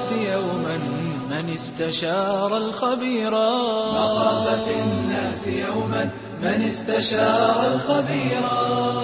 الناس يوما من استشار الخبيرا مخافة الناس يوما من استشار الخبيرا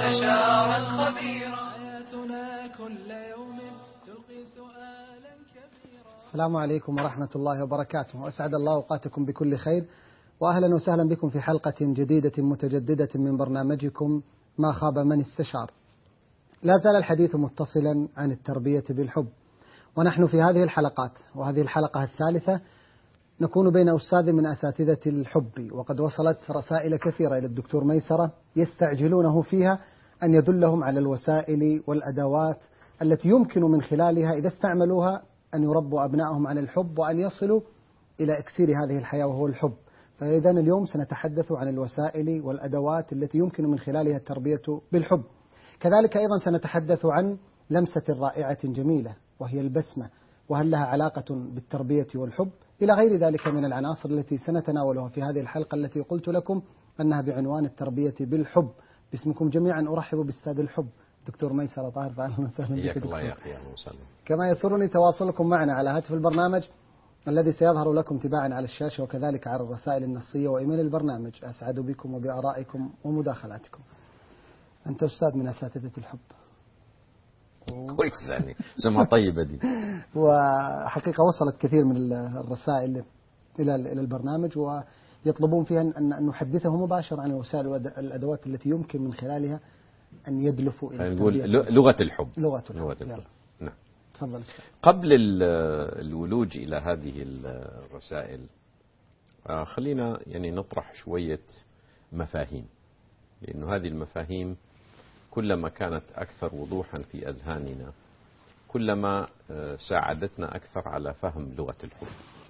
حياتنا كل يوم تلقي سؤالا كبيرا. السلام عليكم ورحمة الله وبركاته، وأسعد الله أوقاتكم بكل خير، وأهلا وسهلا بكم في حلقة جديدة متجددة من برنامجكم ما خاب من استشار. لا زال الحديث متصلا عن التربية بالحب، ونحن في هذه الحلقات وهذه الحلقة الثالثة نكون بين أستاذ من أساتذة الحب، وقد وصلت رسائل كثيرة إلى الدكتور ميسرة يستعجلونه فيها أن يدلهم على الوسائل والأدوات التي يمكن من خلالها إذا استعملوها أن يربوا أبنائهم على الحب وأن يصلوا إلى إكسير هذه الحياة وهو الحب. فإذا اليوم سنتحدث عن الوسائل والأدوات التي يمكن من خلالها التربية بالحب. كذلك أيضا سنتحدث عن لمسة رائعة جميلة وهي البسمة، وهل لها علاقة بالتربية والحب، إلى غير ذلك من العناصر التي سنتناولها في هذه الحلقة التي قلت لكم أنها بعنوان التربية بالحب. باسمكم جميعا أرحب بالسادة الحب دكتور ميسرة طاهر، فأهلا وسهلا بك دكتور. الله يا أخي، أهلا وسهلا. كما يسرني تواصلكم معنا على هاتف البرنامج الذي سيظهر لكم تباعا على الشاشة، وكذلك على الرسائل النصية وإيميل البرنامج. أسعد بكم وبآرائكم ومداخلاتكم. أنت أستاذ من أساتذة الحب. كويس، يعني سمها طيبة دي. وحقيقة وصلت كثير من الرسائل إلى البرنامج، ويطلبون فيها أن نحدثه مباشرة عن الوسائل والأدوات التي يمكن من خلالها أن يدلفوا إلى نقول لغة الحب. لغة الحب. نعم. تفضل. قبل الولوج إلى هذه الرسائل خلينا يعني نطرح شوية مفاهيم، لأن هذه المفاهيم كلما كانت أكثر وضوحا في أذهاننا كلما ساعدتنا أكثر على فهم لغة الحب.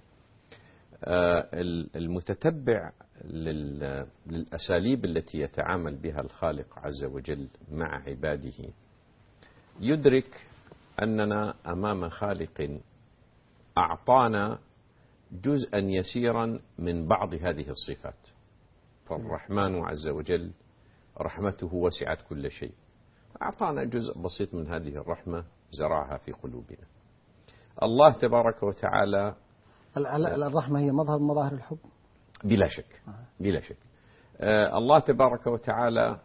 المتتبع للأساليب التي يتعامل بها الخالق عز وجل مع عباده يدرك أننا أمام خالق أعطانا جزءا يسيرا من بعض هذه الصفات. فالرحمن عز وجل رحمته وسعت كل شيء، أعطانا جزء بسيط من هذه الرحمة زرعها في قلوبنا. الله تبارك وتعالى، الرحمة هي مظهر من مظاهر الحب بلا شك، بلا شك. الله تبارك وتعالى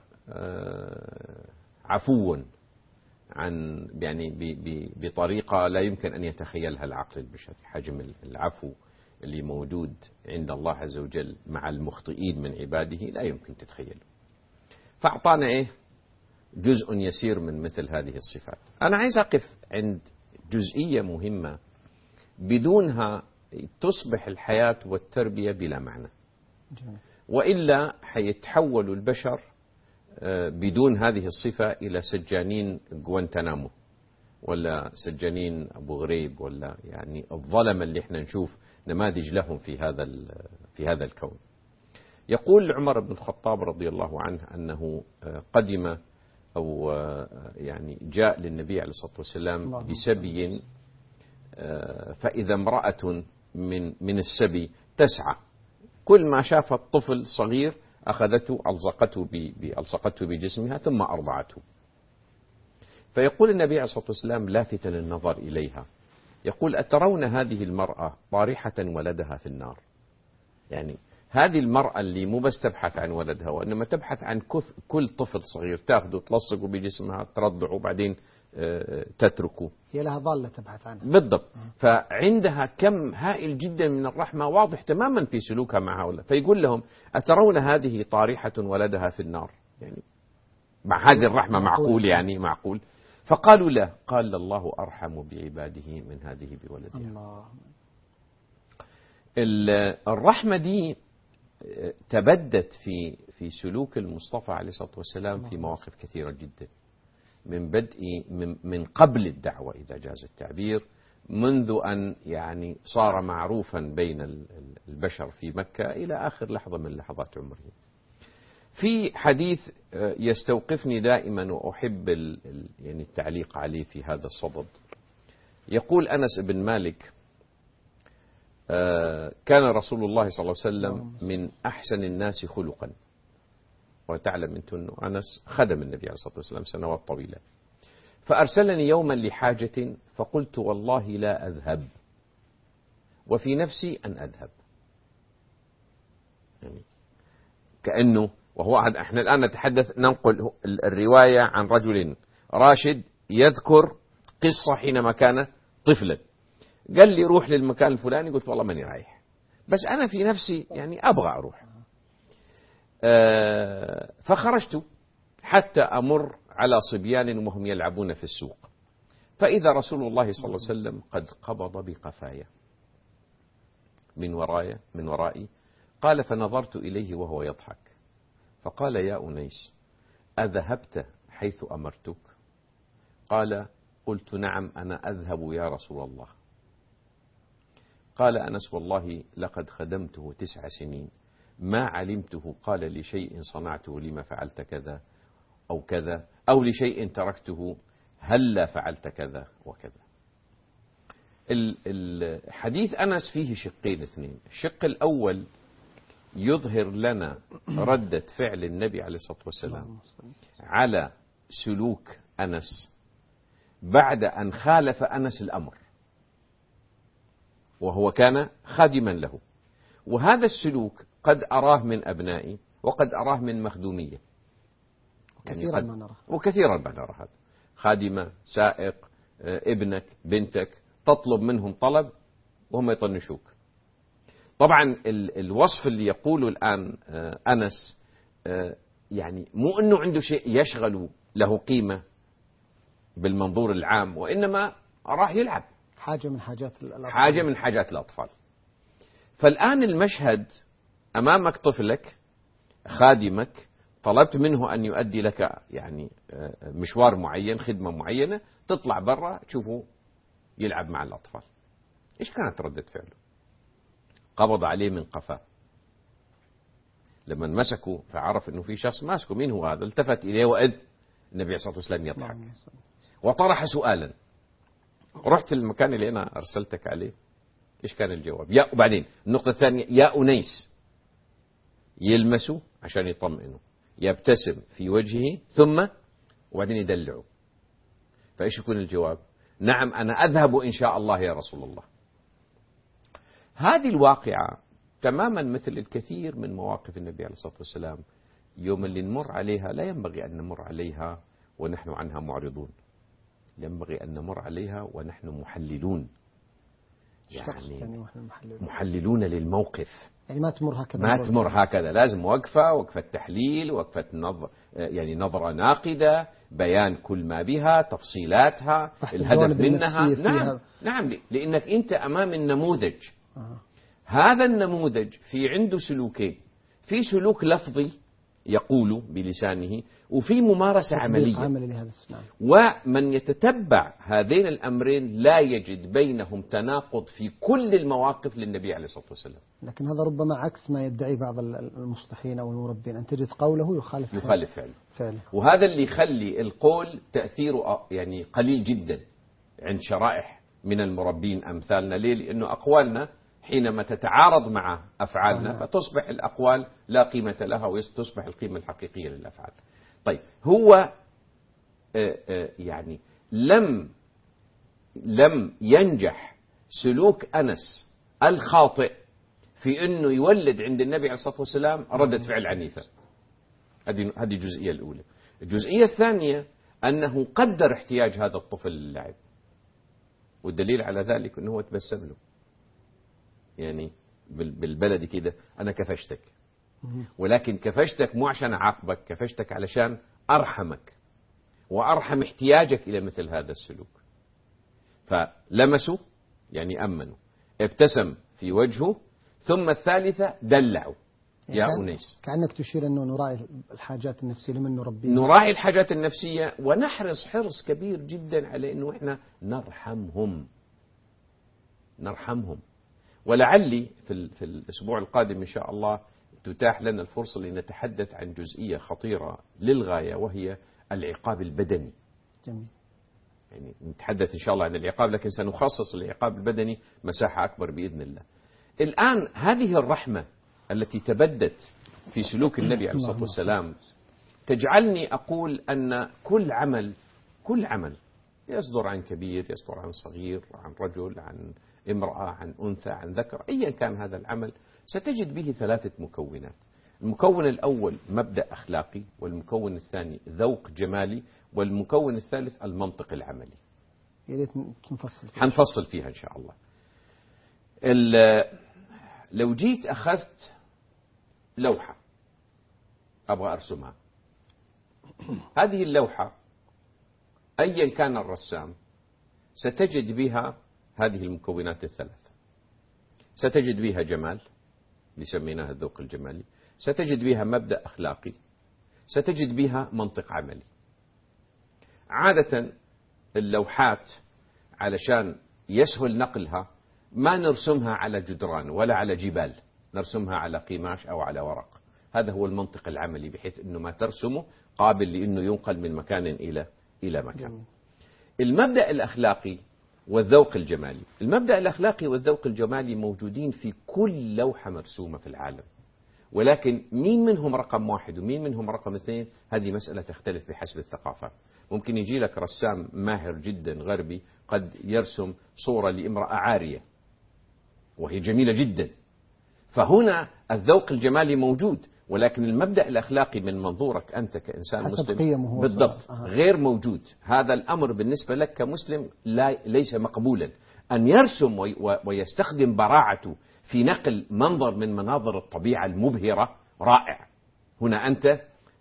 عفو عن يعني بطريقة لا يمكن أن يتخيلها العقل البشري. حجم العفو اللي موجود عند الله عز وجل مع المخطئين من عباده لا يمكن تتخيله. فأعطانا جزء يسير من مثل هذه الصفات. أنا عايز أقف عند جزئية مهمة بدونها تصبح الحياة والتربية بلا معنى، وإلا حيتحول البشر بدون هذه الصفة إلى سجانين غوانتنامو ولا سجانين أبو غريب، ولا يعني الظلم اللي احنا نشوف نماذج لهم في هذا الكون. يقول عمر بن الخطاب رضي الله عنه أنه قدم أو يعني جاء للنبي عليه الصلاة والسلام بسبي، فإذا امرأة من السبي تسعى، كل ما شافت طفل صغير أخذته ألصقته بجسمها ثم أرضعته. فيقول النبي عليه الصلاة والسلام لافتا النظر إليها، يقول أترون هذه المرأة طارحة ولدها في النار؟ يعني هذه المرأة اللي مو بس تبحث عن ولدها، وإنما تبحث عن كل طفل صغير تأخذه تلصقه بجسمها ترضعه وبعدين تتركه، هي لها ضالة تبحث عنها بالضبط. فعندها كم هائل جدا من الرحمة واضح تماما في سلوكها مع هؤلاء. فيقول لهم أترون هذه طارحة ولدها في النار؟ يعني مع هذه الرحمة معقول؟ يعني معقول؟ فقالوا لا. قال الله أرحم بعباده من هذه بولدها. الله. الرحمة دي تبدت في سلوك المصطفى عليه الصلاة والسلام في مواقف كثيرة جدا، من قبل الدعوة إذا جاز التعبير، منذ أن يعني صار معروفا بين البشر في مكة إلى آخر لحظة من لحظات عمره. في حديث يستوقفني دائما وأحب يعني التعليق عليه في هذا الصدد. يقول أنس بن مالك كان رسول الله صلى الله عليه وسلم من أحسن الناس خلقا، وتعلم أنت أنه أنس خدم النبي عليه الصلاة والسلام سنوات طويلة. فأرسلني يوما لحاجة فقلت والله لا أذهب وفي نفسي أن أذهب. يعني كأنه وهو احنا الآن نتحدث ننقل الرواية عن رجل راشد يذكر قصة حينما كان طفلا، قال لي روح للمكان الفلاني، قلت والله ماني رايح، بس أنا في نفسي يعني أبغى أروح. فخرجت حتى أمر على صبيان وهم يلعبون في السوق، فإذا رسول الله صلى الله عليه وسلم قد قبض بقفايا من ورائي. قال فنظرت إليه وهو يضحك فقال يا أنيس أذهبت حيث أمرتك؟ قال قلت نعم أنا أذهب يا رسول الله. قال أنس والله لقد خدمته 9 سنين ما علمته قال لشيء صنعته لما فعلت كذا أو كذا، أو لشيء تركته هلا فعلت كذا وكذا. الحديث أنس فيه شقين اثنين. الشق الأول يظهر لنا ردة فعل النبي عليه الصلاة والسلام على سلوك أنس بعد أن خالف أنس الأمر، وهو كان خادما له، وهذا السلوك قد أراه من أبنائي وقد أراه من مخدومية، وكثيرا ما نرى هذا. خادمة، سائق، ابنك، بنتك، تطلب منهم طلب وهم يطنشوك. طبعا الوصف اللي يقوله الآن أنس يعني مو أنه عنده شيء يشغل له قيمة بالمنظور العام، وإنما راح يلعب، حاجة من حاجات الأطفال. فالآن المشهد أمامك طفلك خادمك، طلبت منه أن يؤدي لك يعني مشوار معين، خدمة معينة، تطلع برا تشوفه يلعب مع الأطفال. إيش كانت ردة فعله؟ قبض عليه من قفاه. لما مسكوا فعرف أنه في شخص ماسكه، مين هو هذا؟ التفت إليه وإذ النبي عليه الصلاة والسلام يضحك وطرح سؤالا. رحت للمكان اللي أنا أرسلتك عليه، إيش كان الجواب؟ وبعدين النقطة الثانية يا أنيس، يلمسه عشان يطمئنه، يبتسم في وجهه ثم وبعدين يدلعه. فإيش يكون الجواب؟ نعم أنا أذهب إن شاء الله يا رسول الله. هذه الواقعة تماما مثل الكثير من مواقف النبي عليه الصلاة والسلام، يوم اللي نمر عليها لا ينبغي أن نمر عليها ونحن عنها معرضون، ينبغي أن نمر عليها ونحن محللون، يعني محللون للموقف. يعني ما تمر هكذا، لازم وقفة تحليل، وقفة يعني نظرة ناقدة، بيان كل ما بها، تفصيلاتها، الهدف منها. نعم لأنك أنت أمام النموذج. هذا النموذج في عنده سلوكين، في سلوك لفظي يقول بلسانه، وفي ممارسة عملية. ومن يتتبع هذين الأمرين لا يجد بينهم تناقض في كل المواقف للنبي عليه الصلاة والسلام. لكن هذا ربما عكس ما يدعي بعض المصلحين أو المربين، أن تجد قوله يخالف فعله. وهذا اللي يخلي القول تأثيره يعني قليل جدا عند شرائح من المربين أمثالنا. ليه؟ لأنه أقوالنا حينما تتعارض مع أفعالنا فتصبح الأقوال لا قيمة لها وتصبح القيمة الحقيقية للأفعال. طيب هو يعني لم ينجح سلوك أنس الخاطئ في أنه يولد عند النبي عليه الصلاة والسلام ردة فعل عنيفة. هذه الجزئية الأولى. الجزئية الثانية أنه قدر احتياج هذا الطفل للعب، والدليل على ذلك أنه تبسم له، يعني بالبلدي كده أنا كفشتك، ولكن كفشتك مو عشان أعاقبك، كفشتك علشان أرحمك وأرحم احتياجك إلى مثل هذا السلوك. فلمسوا يعني أمنوا، ابتسم في وجهه، ثم الثالثة دلعوا يا أنيس. كأنك تشير أنه نراعي الحاجات النفسية لمن نربيها، نراعي الحاجات النفسية ونحرص حرص كبير جدا على أنه إحنا نرحمهم. ولعلي في الأسبوع القادم إن شاء الله تتاح لنا الفرصة لنتحدث عن جزئية خطيرة للغاية، وهي العقاب البدني. جميل. يعني نتحدث إن شاء الله عن العقاب، لكن سنخصص العقاب البدني مساحة أكبر بإذن الله. الآن هذه الرحمة التي تبدت في سلوك النبي عليه الصلاة والسلام تجعلني أقول أن كل عمل يصدر عن كبير، يصدر عن صغير، عن رجل، عن امرأة، عن أنثى، عن ذكر، أيا كان هذا العمل ستجد به 3 مكونات. المكون الأول مبدأ أخلاقي، والمكون الثاني ذوق جمالي، والمكون الثالث المنطق العملي. يا ريت نفصل فيها. حنفصل فيها إن شاء الله. لو جيت أخذت لوحة أبغى أرسمها، هذه اللوحة أيا كان الرسام ستجد بها هذه المكونات ال3. ستجد بها جمال، سميناها الذوق الجمالي، ستجد بها مبدأ أخلاقي، ستجد بها منطق عملي. عادة اللوحات علشان يسهل نقلها ما نرسمها على جدران ولا على جبال، نرسمها على قماش أو على ورق. هذا هو المنطق العملي، بحيث أنه ما ترسمه قابل لأنه ينقل من مكان إلى مكان. المبدأ الأخلاقي والذوق الجمالي، المبدأ الأخلاقي والذوق الجمالي موجودين في كل لوحة مرسومة في العالم، ولكن مين منهم رقم 1 ومين منهم رقم 2 هذه مسألة تختلف بحسب الثقافة. ممكن يجي لك رسام ماهر جدا غربي قد يرسم صورة لامرأة عارية وهي جميلة جدا، فهنا الذوق الجمالي موجود، ولكن المبدأ الأخلاقي من منظورك أنت كإنسان مسلم بالضبط غير موجود. هذا الأمر بالنسبة لك كمسلم ليس مقبولا. أن يرسم ويستخدم براعته في نقل منظر من مناظر الطبيعة المبهرة رائع. هنا أنت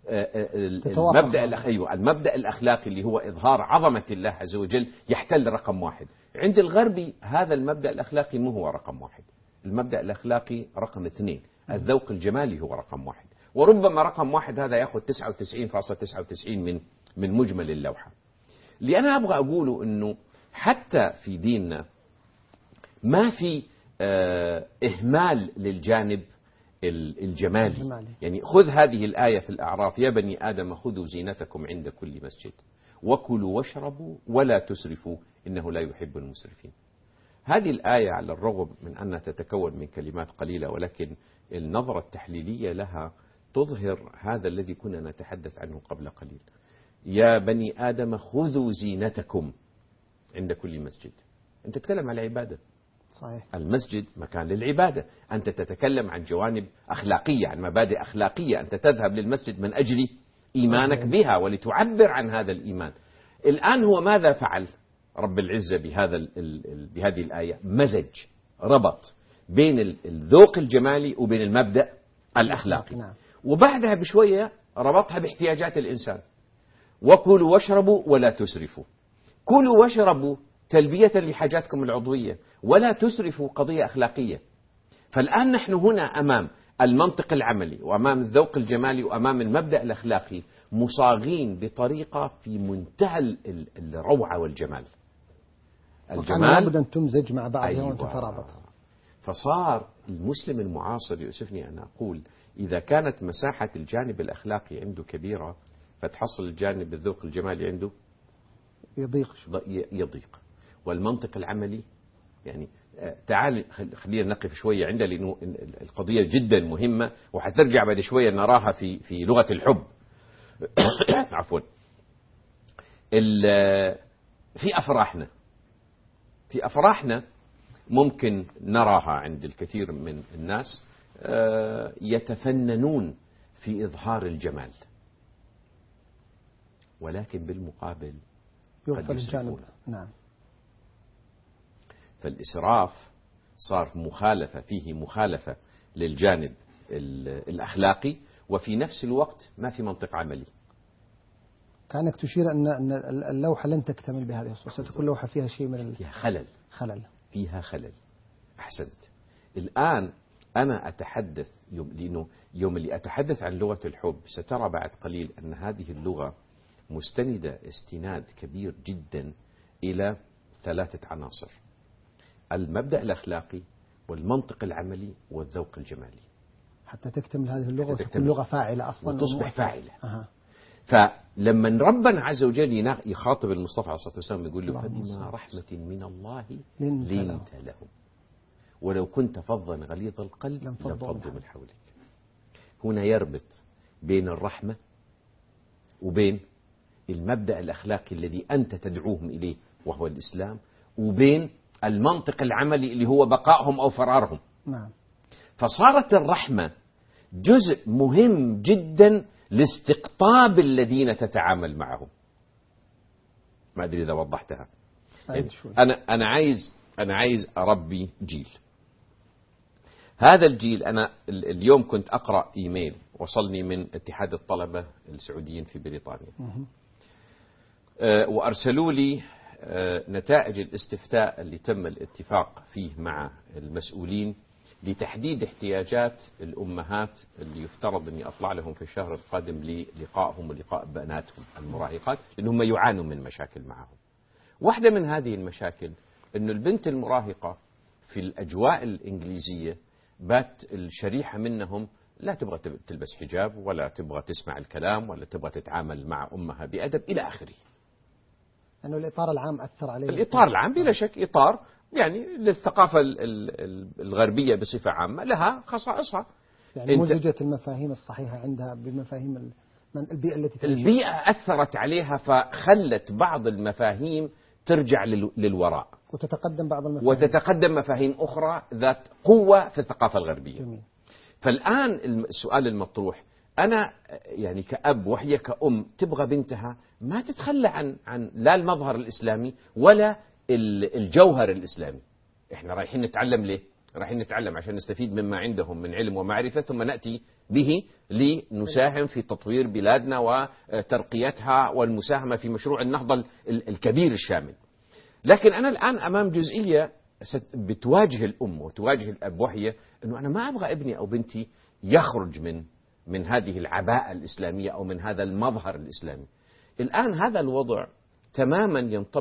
المبدأ الأخلاقي اللي هو إظهار عظمة الله عز وجل يحتل رقم 1. عند الغربي هذا المبدأ الأخلاقي مو هو رقم 1، المبدأ الأخلاقي رقم 2، الذوق الجمالي هو رقم 1، وربما رقم 1 هذا يأخذ 99.99 من مجمل اللوحة. اللي أنا أبغى أقوله أنه حتى في ديننا ما في إهمال للجانب الجمالي. يعني خذ هذه الآية في الأعراف: يا بني آدم خذوا زينتكم عند كل مسجد وكلوا واشربوا ولا تسرفوا إنه لا يحب المسرفين. هذه الآية على الرغم من أنها تتكون من كلمات قليلة، ولكن النظرة التحليلية لها تظهر هذا الذي كنا نتحدث عنه قبل قليل. يا بني آدم خذوا زينتكم عند كل مسجد. أنت تتكلم على العبادة، صحيح. المسجد مكان للعبادة، أنت تتكلم عن جوانب أخلاقية، عن مبادئ أخلاقية، أنت تذهب للمسجد من أجل إيمانك بها ولتعبر عن هذا الإيمان. الآن هو ماذا فعل رب العزة بهذه الآية؟ مزج، ربط بين الذوق الجمالي وبين المبدأ الأخلاقي. نعم. وبعدها بشوية ربطها باحتياجات الإنسان: وكلوا واشربوا ولا تسرفوا. كلوا واشربوا تلبية لحاجاتكم العضوية، ولا تسرفوا قضية أخلاقية. فالآن نحن هنا أمام المنطق العملي وأمام الذوق الجمالي وأمام المبدأ الأخلاقي مصاغين بطريقة في منتهى الروعة والجمال. الجمال لابد أن تمزج مع بعضها وأن تترابط. فصار المسلم المعاصر يؤسفني أن أقول إذا كانت مساحة الجانب الأخلاقي عنده كبيرة فتحصل الجانب الذوق الجمالي عنده يضيق. والمنطق العملي يعني تعال خلينا نقف شوية عنده، لأنه القضية جدا مهمة وحترجع بعد شوية نراها في لغة الحب. عفوا. في أفراحنا ممكن نراها عند الكثير من الناس يتفننون في إظهار الجمال، ولكن بالمقابل قد يسرفون. نعم. فالإسراف صار فيه مخالفة للجانب الأخلاقي، وفي نفس الوقت ما في منطق عملي. كأنك تشير أن اللوحة لن تكتمل بهذه الصورة، ستكون لوحة فيها شيء من فيها خلل. فيها خلل. أحسنت. الآن أنا أتحدث لأنه يوم اللي أتحدث عن لغة الحب سترى بعد قليل أن هذه اللغة مستندة استناد كبير جدا إلى 3 عناصر: المبدأ الأخلاقي والمنطق العملي والذوق الجمالي، حتى تكتمل هذه اللغة وتكون لغة فاعلة أصلا وتصبح فاعلة. فلما ربنا عز وجل يخاطب المصطفى عليه الصلاة والسلام يقول له: فبما رحمة من الله لنت لهم ولو كنت فظا غليظ القلب لانفضوا من حولك. هنا يربط بين الرحمة وبين المبدأ الأخلاقي الذي أنت تدعوهم إليه وهو الإسلام، وبين المنطق العملي اللي هو بقائهم أو فرارهم. نعم. فصارت الرحمة جزء مهم جدا لاستقطاب الذين تتعامل معهم. ما أدري إذا وضحتها. يعني أنا عايز أربي جيل. هذا الجيل، أنا اليوم كنت أقرأ إيميل وصلني من اتحاد الطلبة السعوديين في بريطانيا، وأرسلوا لي نتائج الاستفتاء اللي تم الاتفاق فيه مع المسؤولين لتحديد احتياجات الأمهات اللي يفترض أني أطلع لهم في الشهر القادم للقائهم ولقاء بناتهم المراهقات، لأنهم يعانوا من مشاكل معهم. واحدة من هذه المشاكل أن البنت المراهقة في الأجواء الإنجليزية بات الشريحة منهم لا تبغى تلبس حجاب، ولا تبغى تسمع الكلام، ولا تبغى تتعامل مع أمها بأدب إلى آخره. أنه الإطار العام أثر عليه. الإطار العام بلا شك إطار يعني للثقافة الغربية بصفة عامة لها خصائصها. يعني مزجت المفاهيم الصحيحة عندها بمفاهيم البيئة التي تعيش. البيئة أثرت عليها فخلت بعض المفاهيم ترجع للوراء، وتتقدم مفاهيم أخرى ذات قوة في الثقافة الغربية. جميل. فالآن السؤال المطروح، أنا يعني كأب وهي كأم تبغى بنتها ما تتخلى عن لا المظهر الإسلامي ولا الجوهر الإسلامي. إحنا رايحين نتعلم ليه؟ رايحين نتعلم عشان نستفيد مما عندهم من علم ومعرفة، ثم نأتي به لنساهم في تطوير بلادنا وترقيتها والمساهمة في مشروع النهضة الكبير الشامل. لكن أنا الآن أمام جزئية بتواجه الأم وتواجه الأب، وهي أنه أنا ما أبغى ابني أو بنتي يخرج من هذه العباءة الإسلامية أو من هذا المظهر الإسلامي. الآن هذا الوضع تماما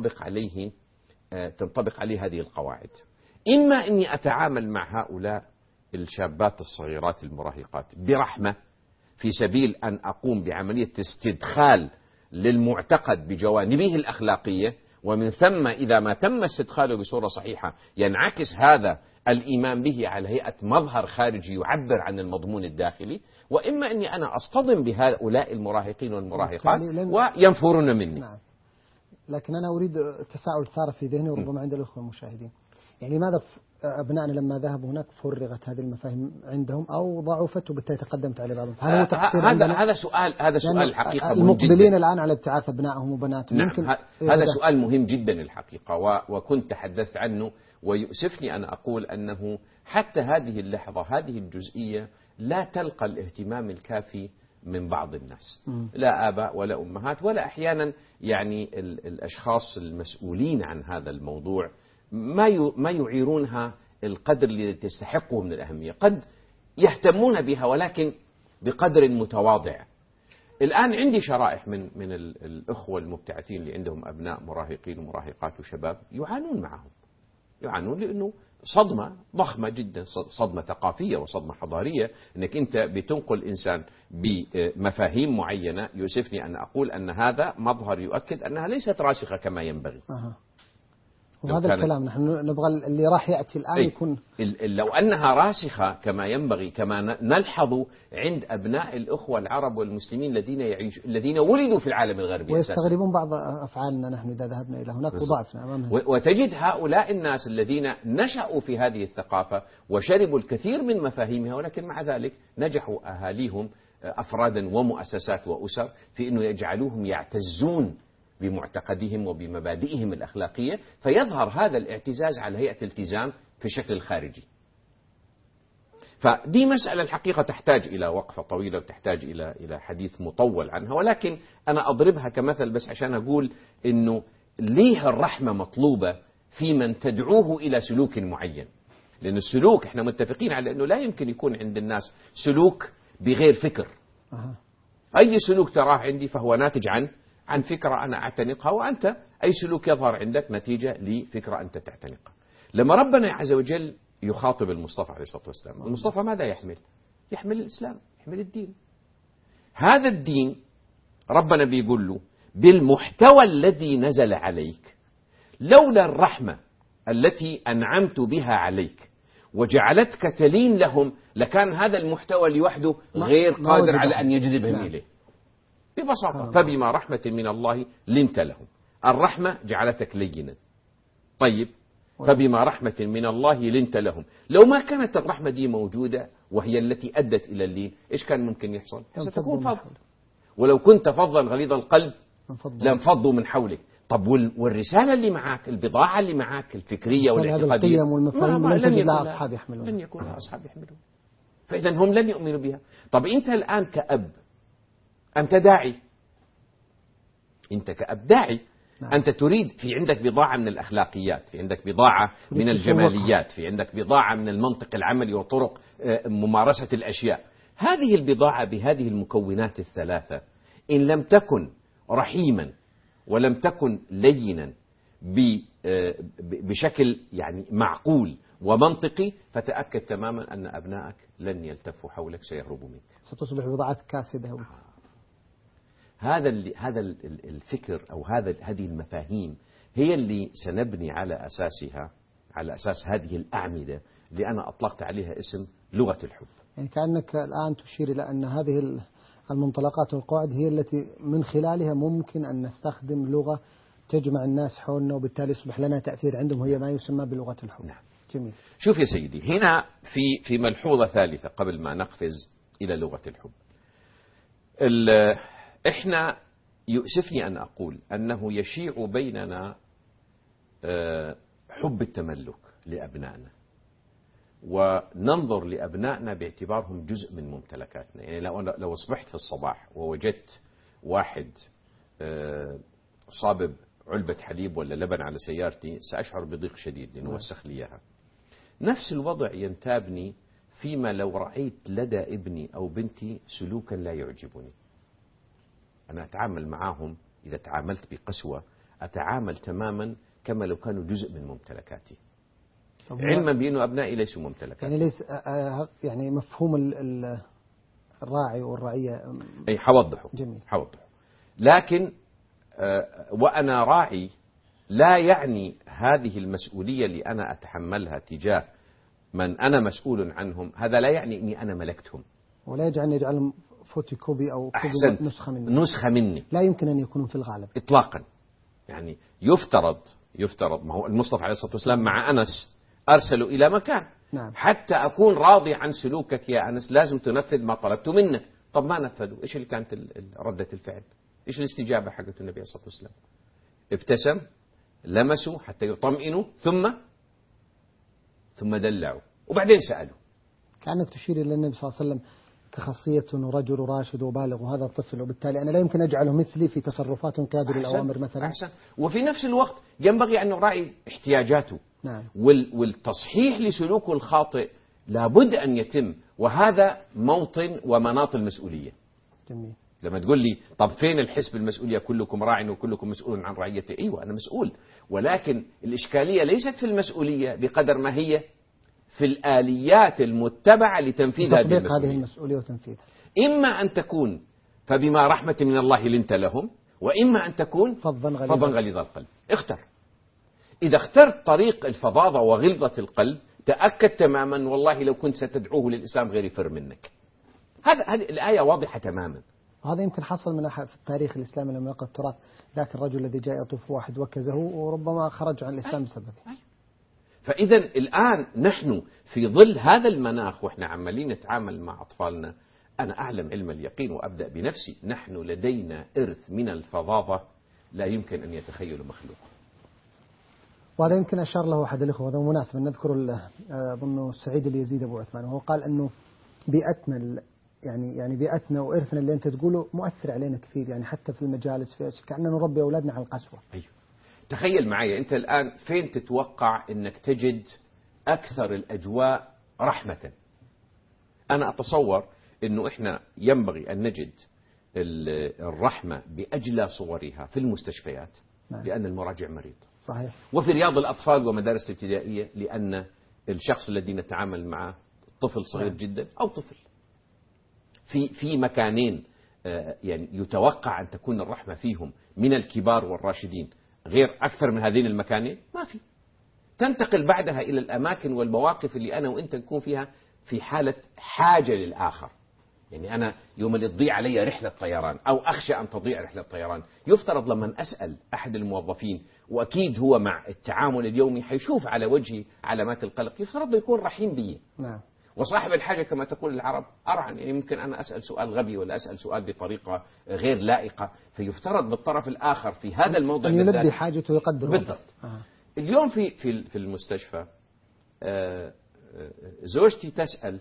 تنطبق عليه هذه القواعد. إما أني أتعامل مع هؤلاء الشابات الصغيرات المراهقات برحمة في سبيل أن أقوم بعملية استدخال للمعتقد بجوانبه الأخلاقية، ومن ثم إذا ما تم استدخاله بصورة صحيحة ينعكس هذا الإيمان به على هيئة مظهر خارجي يعبر عن المضمون الداخلي. وإما أني أنا أصطدم بهؤلاء المراهقين والمراهقات وينفرون مني. نعم. لكن أنا أريد تساؤل ثار في ذهني وربما عند الأخوة المشاهدين، يعني لماذا أبنائنا لما ذهبوا هناك فرغت هذه المفاهيم عندهم أو ضعفت وبالتالي تقدمت على بعضهم؟ هل هو تقصير هذا سؤال الحقيقة المقبلين الآن على ابتعاث أبنائهم وبناتهم؟ نعم، هذا سؤال مهم جدا الحقيقة، وكنت تحدثت عنه، ويؤسفني أن أقول أنه حتى هذه اللحظة هذه الجزئية لا تلقى الاهتمام الكافي من بعض الناس، لا آباء ولا أمهات ولا أحيانا يعني الأشخاص المسؤولين عن هذا الموضوع ما يعيرونها القدر الذي تستحقه من الأهمية. قد يهتمون بها ولكن بقدر متواضع. الآن عندي شرائح من الأخوة المبتعثين اللي عندهم أبناء مراهقين ومراهقات وشباب يعانون لأنه صدمة ضخمة جدا، صدمة ثقافية وصدمة حضارية، أنك أنت بتنقل إنسان بمفاهيم معينة. يؤسفني أن أقول أن هذا مظهر يؤكد أنها ليست راسخة كما ينبغي. وهذا الكلام نحن نبغى اللي راح يأتي الآن يكون لو أنها راسخة كما ينبغي، كما نلحظ عند أبناء الأخوة العرب والمسلمين الذين ولدوا في العالم الغربي ويستغربون بعض أفعالنا نحن إذا ذهبنا إلى هناك وضعفنا أمامها. وتجد هؤلاء الناس الذين نشأوا في هذه الثقافة وشربوا الكثير من مفاهيمها، ولكن مع ذلك نجحوا أهاليهم أفرادا ومؤسسات وأسر في أنه يجعلوهم يعتزون بمعتقدهم وبمبادئهم الأخلاقية، فيظهر هذا الاعتزاز على هيئة التزام في الشكل الخارجي. فدي مسألة الحقيقة تحتاج إلى وقفة طويلة وتحتاج إلى حديث مطول عنها، ولكن أنا أضربها كمثل بس عشان أقول إنه ليه الرحمة مطلوبة في من تدعوه إلى سلوك معين. لأن السلوك إحنا متفقين على أنه لا يمكن يكون عند الناس سلوك بغير فكر. أي سلوك تراه عندي فهو ناتج عن فكرة أنا أعتنقها، وأنت أي سلوك يظهر عندك نتيجة لفكرة أنت تعتنقها. لما ربنا عز وجل يخاطب المصطفى عليه الصلاة والسلام، المصطفى ماذا يحمل؟ يحمل الإسلام، يحمل الدين. هذا الدين ربنا بيقول له بالمحتوى الذي نزل عليك، لولا الرحمة التي أنعمت بها عليك وجعلتك تلين لهم لكان هذا المحتوى لوحده غير قادر على أن يجذبهم إليه. ببساطة. فبما رحمة من الله لنت لهم. الرحمة جعلتك لينا. طيب، فبما رحمة من الله لنت لهم. لو ما كانت الرحمة دي موجودة وهي التي أدت إلى اللين، إيش كان ممكن يحصل؟ ستكون فظ. ولو كنت فظا غليظ القلب لانفضوا من حولك. طب والرسالة اللي معك، البضاعة اللي معك الفكرية والاعتقادية، لن يكون لها أصحاب يحملون. فإذا هم لن يؤمنوا بها. طب أنت الآن كأب، أنت داعي، أنت كأب داعي. نعم. أنت تريد، في عندك بضاعة من الأخلاقيات، في عندك بضاعة من الجماليات، في عندك بضاعة من المنطق العملي وطرق ممارسة الأشياء. هذه البضاعة بهذه المكونات الثلاثة إن لم تكن رحيما ولم تكن لينا بشكل يعني معقول ومنطقي، فتأكد تماما أن أبنائك لن يلتفوا حولك، سيهربوا منك، ستصبح بضاعة كاسدة. هذا الفكر أو هذه المفاهيم هي اللي سنبني على أساسها، على أساس هذه الأعمدة اللي أنا أطلقت عليها اسم لغة الحب. يعني كأنك الآن تشير إلى أن هذه المنطلقات والقواعد هي التي من خلالها ممكن أن نستخدم لغة تجمع الناس حولنا، وبالتالي يصبح لنا تأثير عندهم، وهي ما يسمى بلغة الحب. نعم. جميل. شوف يا سيدي، هنا في ملحوظة ثالثة قبل ما نقفز إلى لغة الحب. إحنا يؤسفني أن أقول أنه يشيع بيننا حب التملك لأبنائنا، وننظر لأبنائنا باعتبارهم جزء من ممتلكاتنا. يعني لو أصبحت في الصباح ووجدت واحد صابب علبة حليب ولا لبن على سيارتي، سأشعر بضيق شديد لأنه وسخ لي إياها. نفس الوضع ينتابني فيما لو رأيت لدى ابني أو بنتي سلوكا لا يعجبني. أنا أتعامل معهم، إذا تعاملت بقسوة أتعامل تماما كما لو كانوا جزء من ممتلكاتي، علما بأنه أبنائي ليسوا ممتلكاتي. يعني ليس يعني مفهوم الراعي والرعية. أي حوضحه. جميل. حوضحه. لكن وأنا راعي لا يعني هذه المسؤولية اللي أنا أتحملها تجاه من أنا مسؤول عنهم، هذا لا يعني أني أنا ملكتهم، ولا يجعلهم فوتوكوبي أو كوبي نسخة مني. لا يمكن أن يكونوا في الغالب إطلاقا. يعني يفترض ما هو المصطفى عليه الصلاة والسلام مع أنس أرسلوا إلى مكان. نعم. حتى أكون راضي عن سلوكك يا أنس لازم تنفذ ما طلبت منك. طب ما نفذوا، إيش اللي كانت ردة الفعل؟ إيش الاستجابة حقت النبي عليه الصلاة والسلام؟ ابتسم، لمسوا حتى يطمئنوا، ثم دلعوا، وبعدين سألوا. كأنك تشير إلى النبي صلى الله عليه وسلم كخاصية أنه رجل راشد وبالغ وهذا الطفل، وبالتالي أنا لا يمكن أجعله مثلي في تصرفاته قادر الأوامر مثلا. أحسن. وفي نفس الوقت ينبغي أن نراعي احتياجاته. نعم. والتصحيح لسلوكه الخاطئ لابد أن يتم، وهذا موطن ومناط المسؤولية. جميل. لما تقول لي طب فين الحس بالمسؤولية، كلكم راع وكلكم مسؤول عن رعيته، أيوة أنا مسؤول، ولكن الإشكالية ليست في المسؤولية بقدر ما هي في الآليات المتبعة لتنفيذ هذه المسؤولية وتنفيذها. إما أن تكون فبما رحمة من الله لنت لهم، وإما أن تكون فظا غليظ القلب. اختر. إذا اخترت طريق الفظاظة وغلظة القلب تأكد تماما والله لو كنت ستدعوه للإسلام غير يفر منك. هذه الآية واضحة تماما. هذا يمكن حصل من في التاريخ الإسلامي لما نقرأ التراث، ذاك الرجل الذي جاء يطوف واحد وكزه وربما خرج عن الإسلام بسببه. فإذا الآن نحن في ظل هذا المناخ وإحنا عمالين نتعامل مع أطفالنا، أنا أعلم علم اليقين وأبدأ بنفسي، نحن لدينا إرث من الفظاظة لا يمكن أن يتخيل مخلوق. وهذا يمكن أشار له أحد الإخوة، هذا مناسب نذكر أظن سعيد اليزيد أبو عثمان، وهو قال أنه بيئتنا يعني بيئتنا وإرثنا اللي أنت تقوله مؤثر علينا كثير، يعني حتى في المجالس كأننا نربي أولادنا على القسوة. أيوه. تخيل معي أنت الآن فين تتوقع أنك تجد أكثر الأجواء رحمة؟ أنا أتصور أنه إحنا ينبغي أن نجد الرحمة بأجلى صورها في المستشفيات. نعم. لأن المراجع مريض. صحيح. وفي رياض الأطفال ومدارس الابتدائية لأن الشخص الذي نتعامل معه طفل صغير. نعم. جدا أو طفل في مكانين يعني يتوقع أن تكون الرحمة فيهم من الكبار والراشدين غير أكثر من هذين المكانين ما في. تنتقل بعدها إلى الأماكن والمواقف اللي أنا وإنت نكون فيها في حالة حاجة للآخر، يعني أنا يوم اللي تضيع علي رحلة طيران أو أخشى أن تضيع رحلة طيران، يفترض لما أسأل أحد الموظفين، وأكيد هو مع التعامل اليومي حيشوف على وجهي علامات القلق، يفترض يكون رحيم بي. نعم. وصاحب الحاجة كما تقول العرب أرعن، يعني ممكن أنا أسأل سؤال غبي ولا أسأل سؤال بطريقة غير لائقة، فيفترض بالطرف الآخر في هذا الموضع أن يلبي حاجته ويقدر بالضبط. اليوم في المستشفى زوجتي تسأل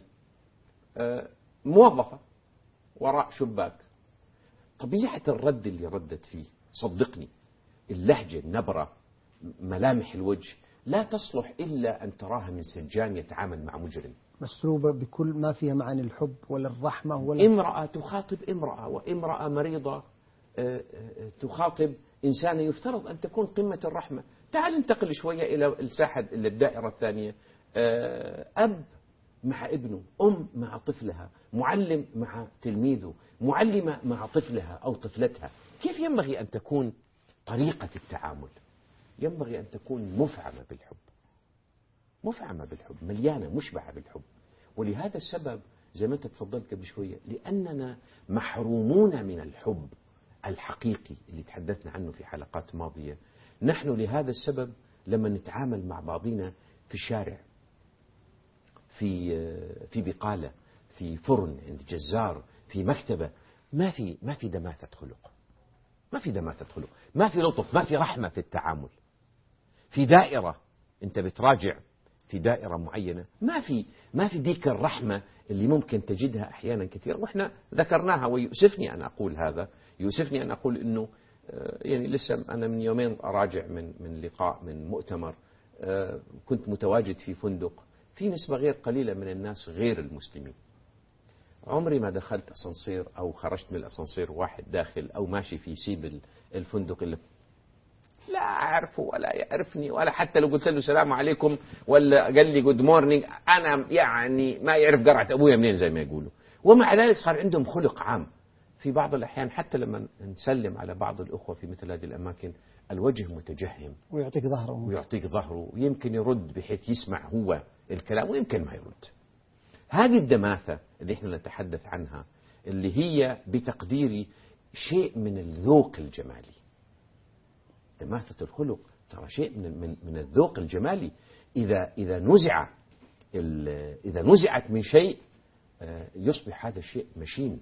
موظفة وراء شباك، طبيعة الرد اللي ردت فيه صدقني، اللهجة، النبرة، ملامح الوجه لا تصلح إلا أن تراها من سجان يتعامل مع مجرم. مسلوبة بكل ما فيها معاني الحب ولا الرحمة ولا امرأة تخاطب امرأة، وامرأة مريضة تخاطب إنسانة يفترض أن تكون قمة الرحمة. تعال ننتقل شوية إلى الساحة، إلى الدائرة الثانية، أب مع ابنه، أم مع طفلها، معلم مع تلميذه، معلمة مع طفلها أو طفلتها. كيف ينبغي أن تكون طريقة التعامل؟ ينبغي أن تكون مفعمة بالحب، مفعمة بالحب، مليانة مشبعة بالحب. ولهذا السبب زي ما أنت تفضلت قبل شوية، لأننا محرومون من الحب الحقيقي اللي تحدثنا عنه في حلقات ماضية. نحن لهذا السبب لما نتعامل مع بعضنا في الشارع، في بقالة، في فرن، عند جزار، في مكتبة، ما في دماثة خلق، ما في دماثة خلق، ما في لطف، ما في رحمة في التعامل. في دائرة أنت بتراجع في دائرة معينة، ما في ديك الرحمة اللي ممكن تجدها أحيانا كثيرا، وإحنا ذكرناها. ويؤسفني أن أقول هذا، يؤسفني أن أقول إنه يعني لسه أنا من يومين أراجع من لقاء، من مؤتمر، كنت متواجد في فندق، في نسبة غير قليلة من الناس غير المسلمين. عمري ما دخلت أسانسير أو خرجت من الأسانسير واحد داخل أو ماشي في سيب الفندق اللي لا أعرفه ولا يعرفني، ولا حتى لو قلت له السلام عليكم ولا قال لي جود مورنينج، أنا يعني ما يعرف قرعة أبويا منين زي ما يقولوا. ومع ذلك صار عندهم خلق عام. في بعض الأحيان حتى لما نسلم على بعض الأخوة في مثل هذه الأماكن، الوجه متجهم ويعطيك ظهره ويمكن يرد بحيث يسمع هو الكلام ويمكن ما يرد. هذه الدماثة اللي احنا نتحدث عنها، اللي هي بتقديري شيء من الذوق الجمالي. دماثة الخلق ترى شيء من الذوق الجمالي. إذا نزعت من شيء يصبح هذا الشيء مشين.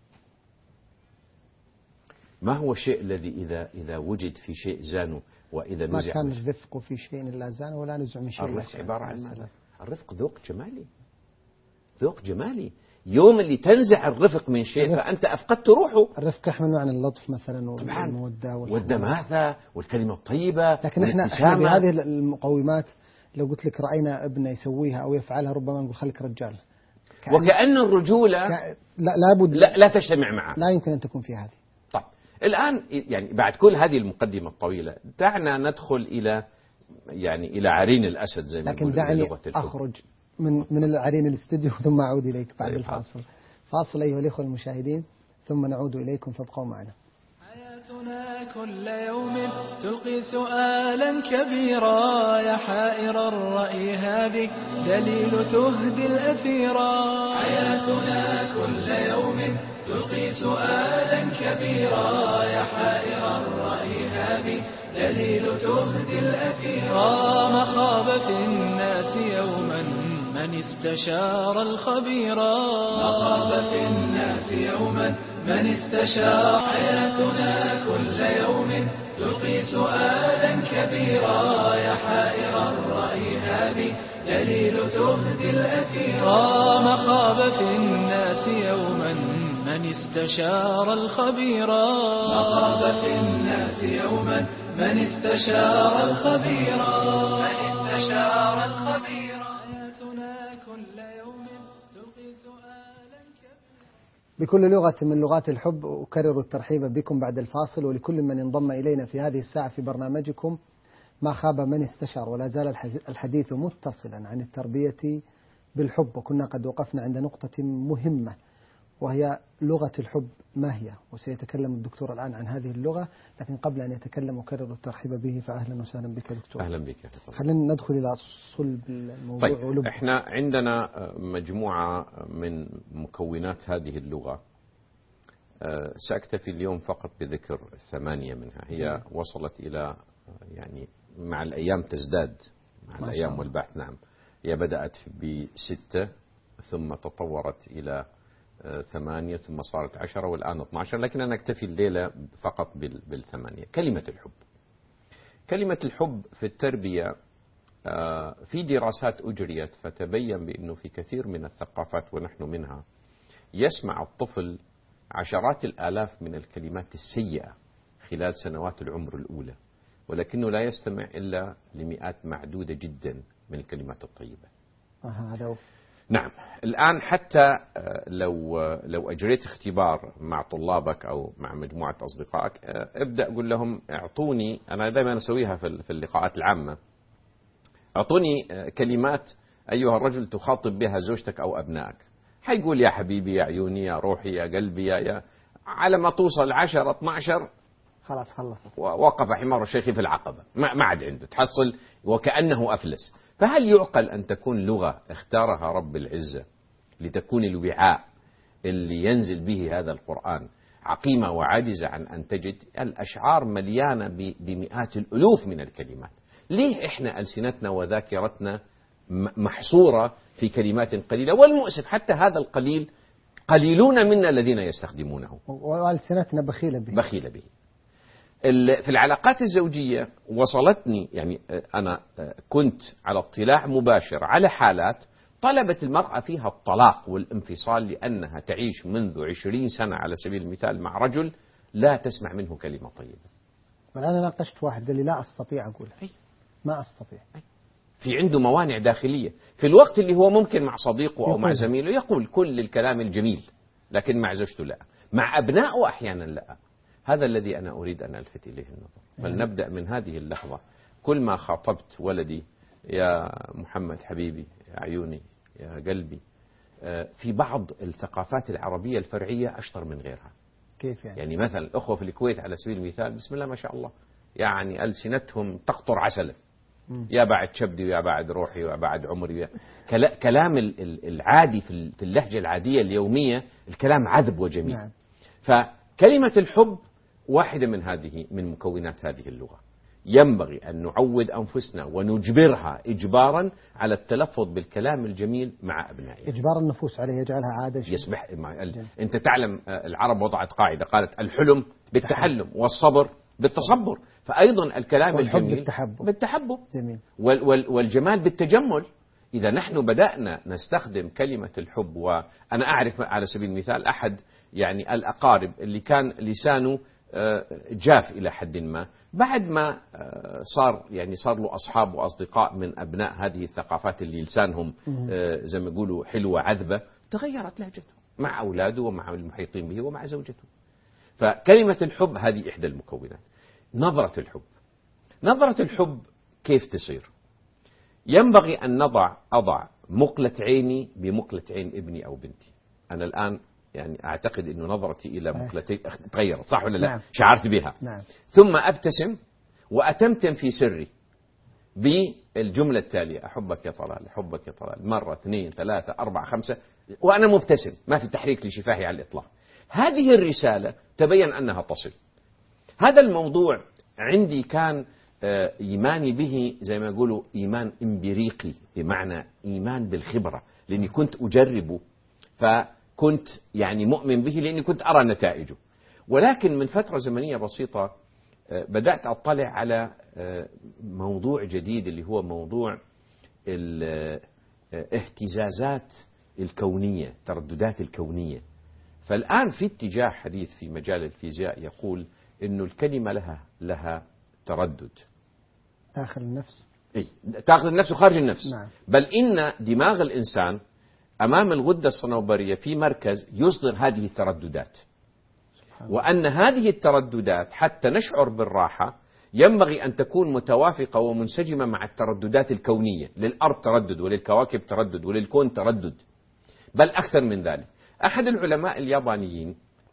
ما هو الشيء الذي إذا وجد في شيء زانه وإذا نزع؟ ما كان الرفق في شيء إلا زانه ولا نزع من شيء. الرفق عبارة عن ماذا؟ الرفق ذوق جمالي، ذوق جمالي. يوم اللي تنزع الرفق من شيء فأنت أفقدت روحه. الرفق يحمل معنى اللطف مثلا والمودة والدماثة والكلمة الطيبة. لكن احنا بهذه المقومات لو قلت لك رأينا ابنه يسويها أو يفعلها ربما نقول خليك رجال. وكأن الرجولة لا تجتمع معه، لا يمكن أن تكون في هذه. طيب الآن يعني بعد كل هذه المقدمة الطويلة، دعنا ندخل إلى عرين الأسد زي ما لكن دعني أخرج من العرين الاستديو ثم أعود إليك بعد الفاصل. فاصل أيها الإخوة المشاهدين ثم نعود إليكم، فابقوا معنا. حياتنا كل يوم تلقي سؤالا كبيرا، يا حائر الرأي هذه دليل تهدي الأثيرا. حياتنا كل يوم تلقي سؤالا كبيرا، يا حائر الرأي هذه دليل تهدي الأثيرا. ما خاب في الناس يوما من استشار الخبيرا. ما خاب في الناس يوما من استشار. حياتنا كل يوم تلقي سؤالا كبيرا، يا حائر الرأي هذه دليل تهدي الأثيرا. ما خاب في الناس يوما من استشار الخبيرا. ما خاب في الناس يوما من استشار الخبيرا. من استشار الخبيرا. حياتنا كل يوم تلقي سؤالا كبيرا. بكل لغة من لغات الحب أكرر الترحيب بكم بعد الفاصل، ولكل من انضم إلينا في هذه الساعة في برنامجكم ما خاب من استشار. ولا زال الحديث متصلا عن التربية بالحب، وكنا قد وقفنا عند نقطة مهمة، وهي لغة الحب ما هي؟ وسيتكلم الدكتور الآن عن هذه اللغة، لكن قبل أن يتكلم أكرر الترحيب به، فأهلا وسهلا بك دكتور. أهلا بك. خلينا ندخل إلى صلب الموضوع. طيب، احنا عندنا مجموعة من مكونات هذه اللغة، سأكتفي اليوم فقط بذكر 8 منها. هي وصلت إلى يعني مع الأيام تزداد، مع الأيام والبحث. نعم، هي بدأت ب6 ثم تطورت إلى 8 ثم صارت 10 والآن 12، لكن أنا أكتفي الليلة فقط بال8. كلمة الحب. كلمة الحب في التربية في دراسات أجريت فتبين بأنه في كثير من الثقافات ونحن منها يسمع الطفل عشرات الآلاف من الكلمات السيئة خلال سنوات العمر الأولى، ولكنه لا يستمع إلا لمئات معدودة جدا من الكلمات الطيبة. نعم، الآن حتى لو أجريت اختبار مع طلابك أو مع مجموعة أصدقائك، ابدأ قل لهم اعطوني، أنا دائما أسويها في اللقاءات العامة، اعطوني كلمات أيها الرجل تخاطب بها زوجتك أو أبنائك. حيقول يا حبيبي، يا عيوني، يا روحي، يا قلبي، يا على ما توصل 10 12 خلاص خلصت، وقف حمار الشيخ في العقبة، ما عاد عنده، تحصل وكأنه أفلس. فهل يعقل أن تكون لغة اختارها رب العزة لتكون الوعاء اللي ينزل به هذا القرآن عقيمة وعاجزة عن أن تجد؟ الأشعار مليانة بمئات الألوف من الكلمات. ليه إحنا ألسنتنا وذاكرتنا محصورة في كلمات قليلة؟ والمؤسف حتى هذا القليل قليلون منا الذين يستخدمونه، وألسنتنا بخيلة به. في العلاقات الزوجية وصلتني، يعني أنا كنت على اطلاع مباشر على حالات طلبت المرأة فيها الطلاق والانفصال لأنها تعيش منذ 20 سنة على سبيل المثال مع رجل لا تسمع منه كلمة طيبة. والآن ناقشت واحد قال لي لا أستطيع أقولها، ما أستطيع. في عنده موانع داخلية، في الوقت اللي هو ممكن مع صديقه أو مع زميله يقول كل الكلام الجميل، لكن مع زوجته لا، مع أبنائه أحيانا لا. هذا الذي أنا أريد أن ألفت إليه النظر. فلنبدأ من هذه اللحظة. كل ما خاطبت ولدي يا محمد حبيبي، يا عيوني، يا قلبي، في بعض الثقافات العربية الفرعية أشطر من غيرها. كيف يعني مثلا الأخوة في الكويت على سبيل المثال بسم الله ما شاء الله، يعني ألسنتهم تقطر عسلا، يا بعد شبدي ويا بعد روحي ويا بعد عمري، كلام العادي في اللهجة العادية اليومية، الكلام عذب وجميل. نعم. فكلمة الحب واحدة من مكونات هذه اللغة. ينبغي أن نعود أنفسنا ونجبرها إجبارا على التلفظ بالكلام الجميل مع أبنائنا. إجبار النفوس عليه، يجعلها عادة. يسمح. أنت تعلم العرب وضعت قاعدة قالت الحلم بالتحلم والصبر بالتصبر، فأيضا الكلام الجميل بالتحبب. جميل. والجمال بالتجمل. إذا نحن بدأنا نستخدم كلمة الحب، وأنا أعرف على سبيل المثال أحد يعني الأقارب اللي كان لسانه جاف إلى حد ما، بعد ما صار له أصحاب وأصدقاء من أبناء هذه الثقافات اللي لسانهم زي ما يقولوا حلوة عذبة، تغيرت لهجته مع أولاده ومع المحيطين به ومع زوجته. فكلمة الحب هذه إحدى المكونات. نظرة الحب كيف تصير؟ ينبغي أن أضع مقلة عيني بمقلة عين ابني أو بنتي. أنا الآن يعني أعتقد أن نظرتي إلى مقلتي تغيرت، صح ولا لا؟ نعم. شعرت بها. نعم. ثم أبتسم وأتمتم في سري بالجملة التالية: أحبك يا طلال، أحبك يا طلال، مرة 2 3 4 5، وأنا مبتسم، ما في تحريك لشفاهي على الإطلاق. هذه الرسالة تبين أنها تصل. هذا الموضوع عندي كان إيماني به زي ما يقولوا إيمان إمبريقي، بمعنى إيمان بالخبرة، لأني كنت أجربه، فكنت يعني مؤمن به لأني كنت أرى نتائجه. ولكن من فترة زمنية بسيطة بدأت أطلع على موضوع جديد، اللي هو موضوع الاهتزازات الكونية، ترددات الكونية. فالآن في اتجاه حديث في مجال الفيزياء يقول إنه الكلمة لها تردد داخل النفس، داخل النفس وخارج النفس. نعم. بل إن دماغ الإنسان أمام الغدة الصنوبرية في مركز يصدر هذه الترددات، وأن هذه الترددات حتى نشعر بالراحة ينبغي أن تكون متوافقة ومنسجمة مع الترددات الكونية. للأرض تردد، وللكواكب تردد، وللكون تردد، بل أكثر من ذلك. أحد العلماء اليابانيين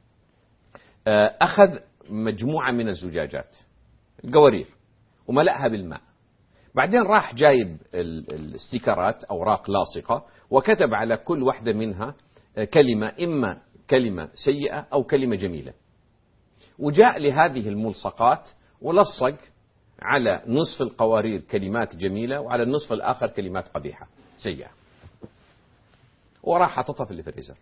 أخذ مجموعة من الزجاجات القوارير وملأها بالماء، بعدين راح جايب الاستيكرات أوراق لاصقة وكتب على كل واحدة منها كلمة، إما كلمة سيئة أو كلمة جميلة، وجاء لهذه الملصقات ولصق على نصف القوارير كلمات جميلة وعلى النصف الآخر كلمات قبيحة سيئة، وراح حطتها في الفريزر.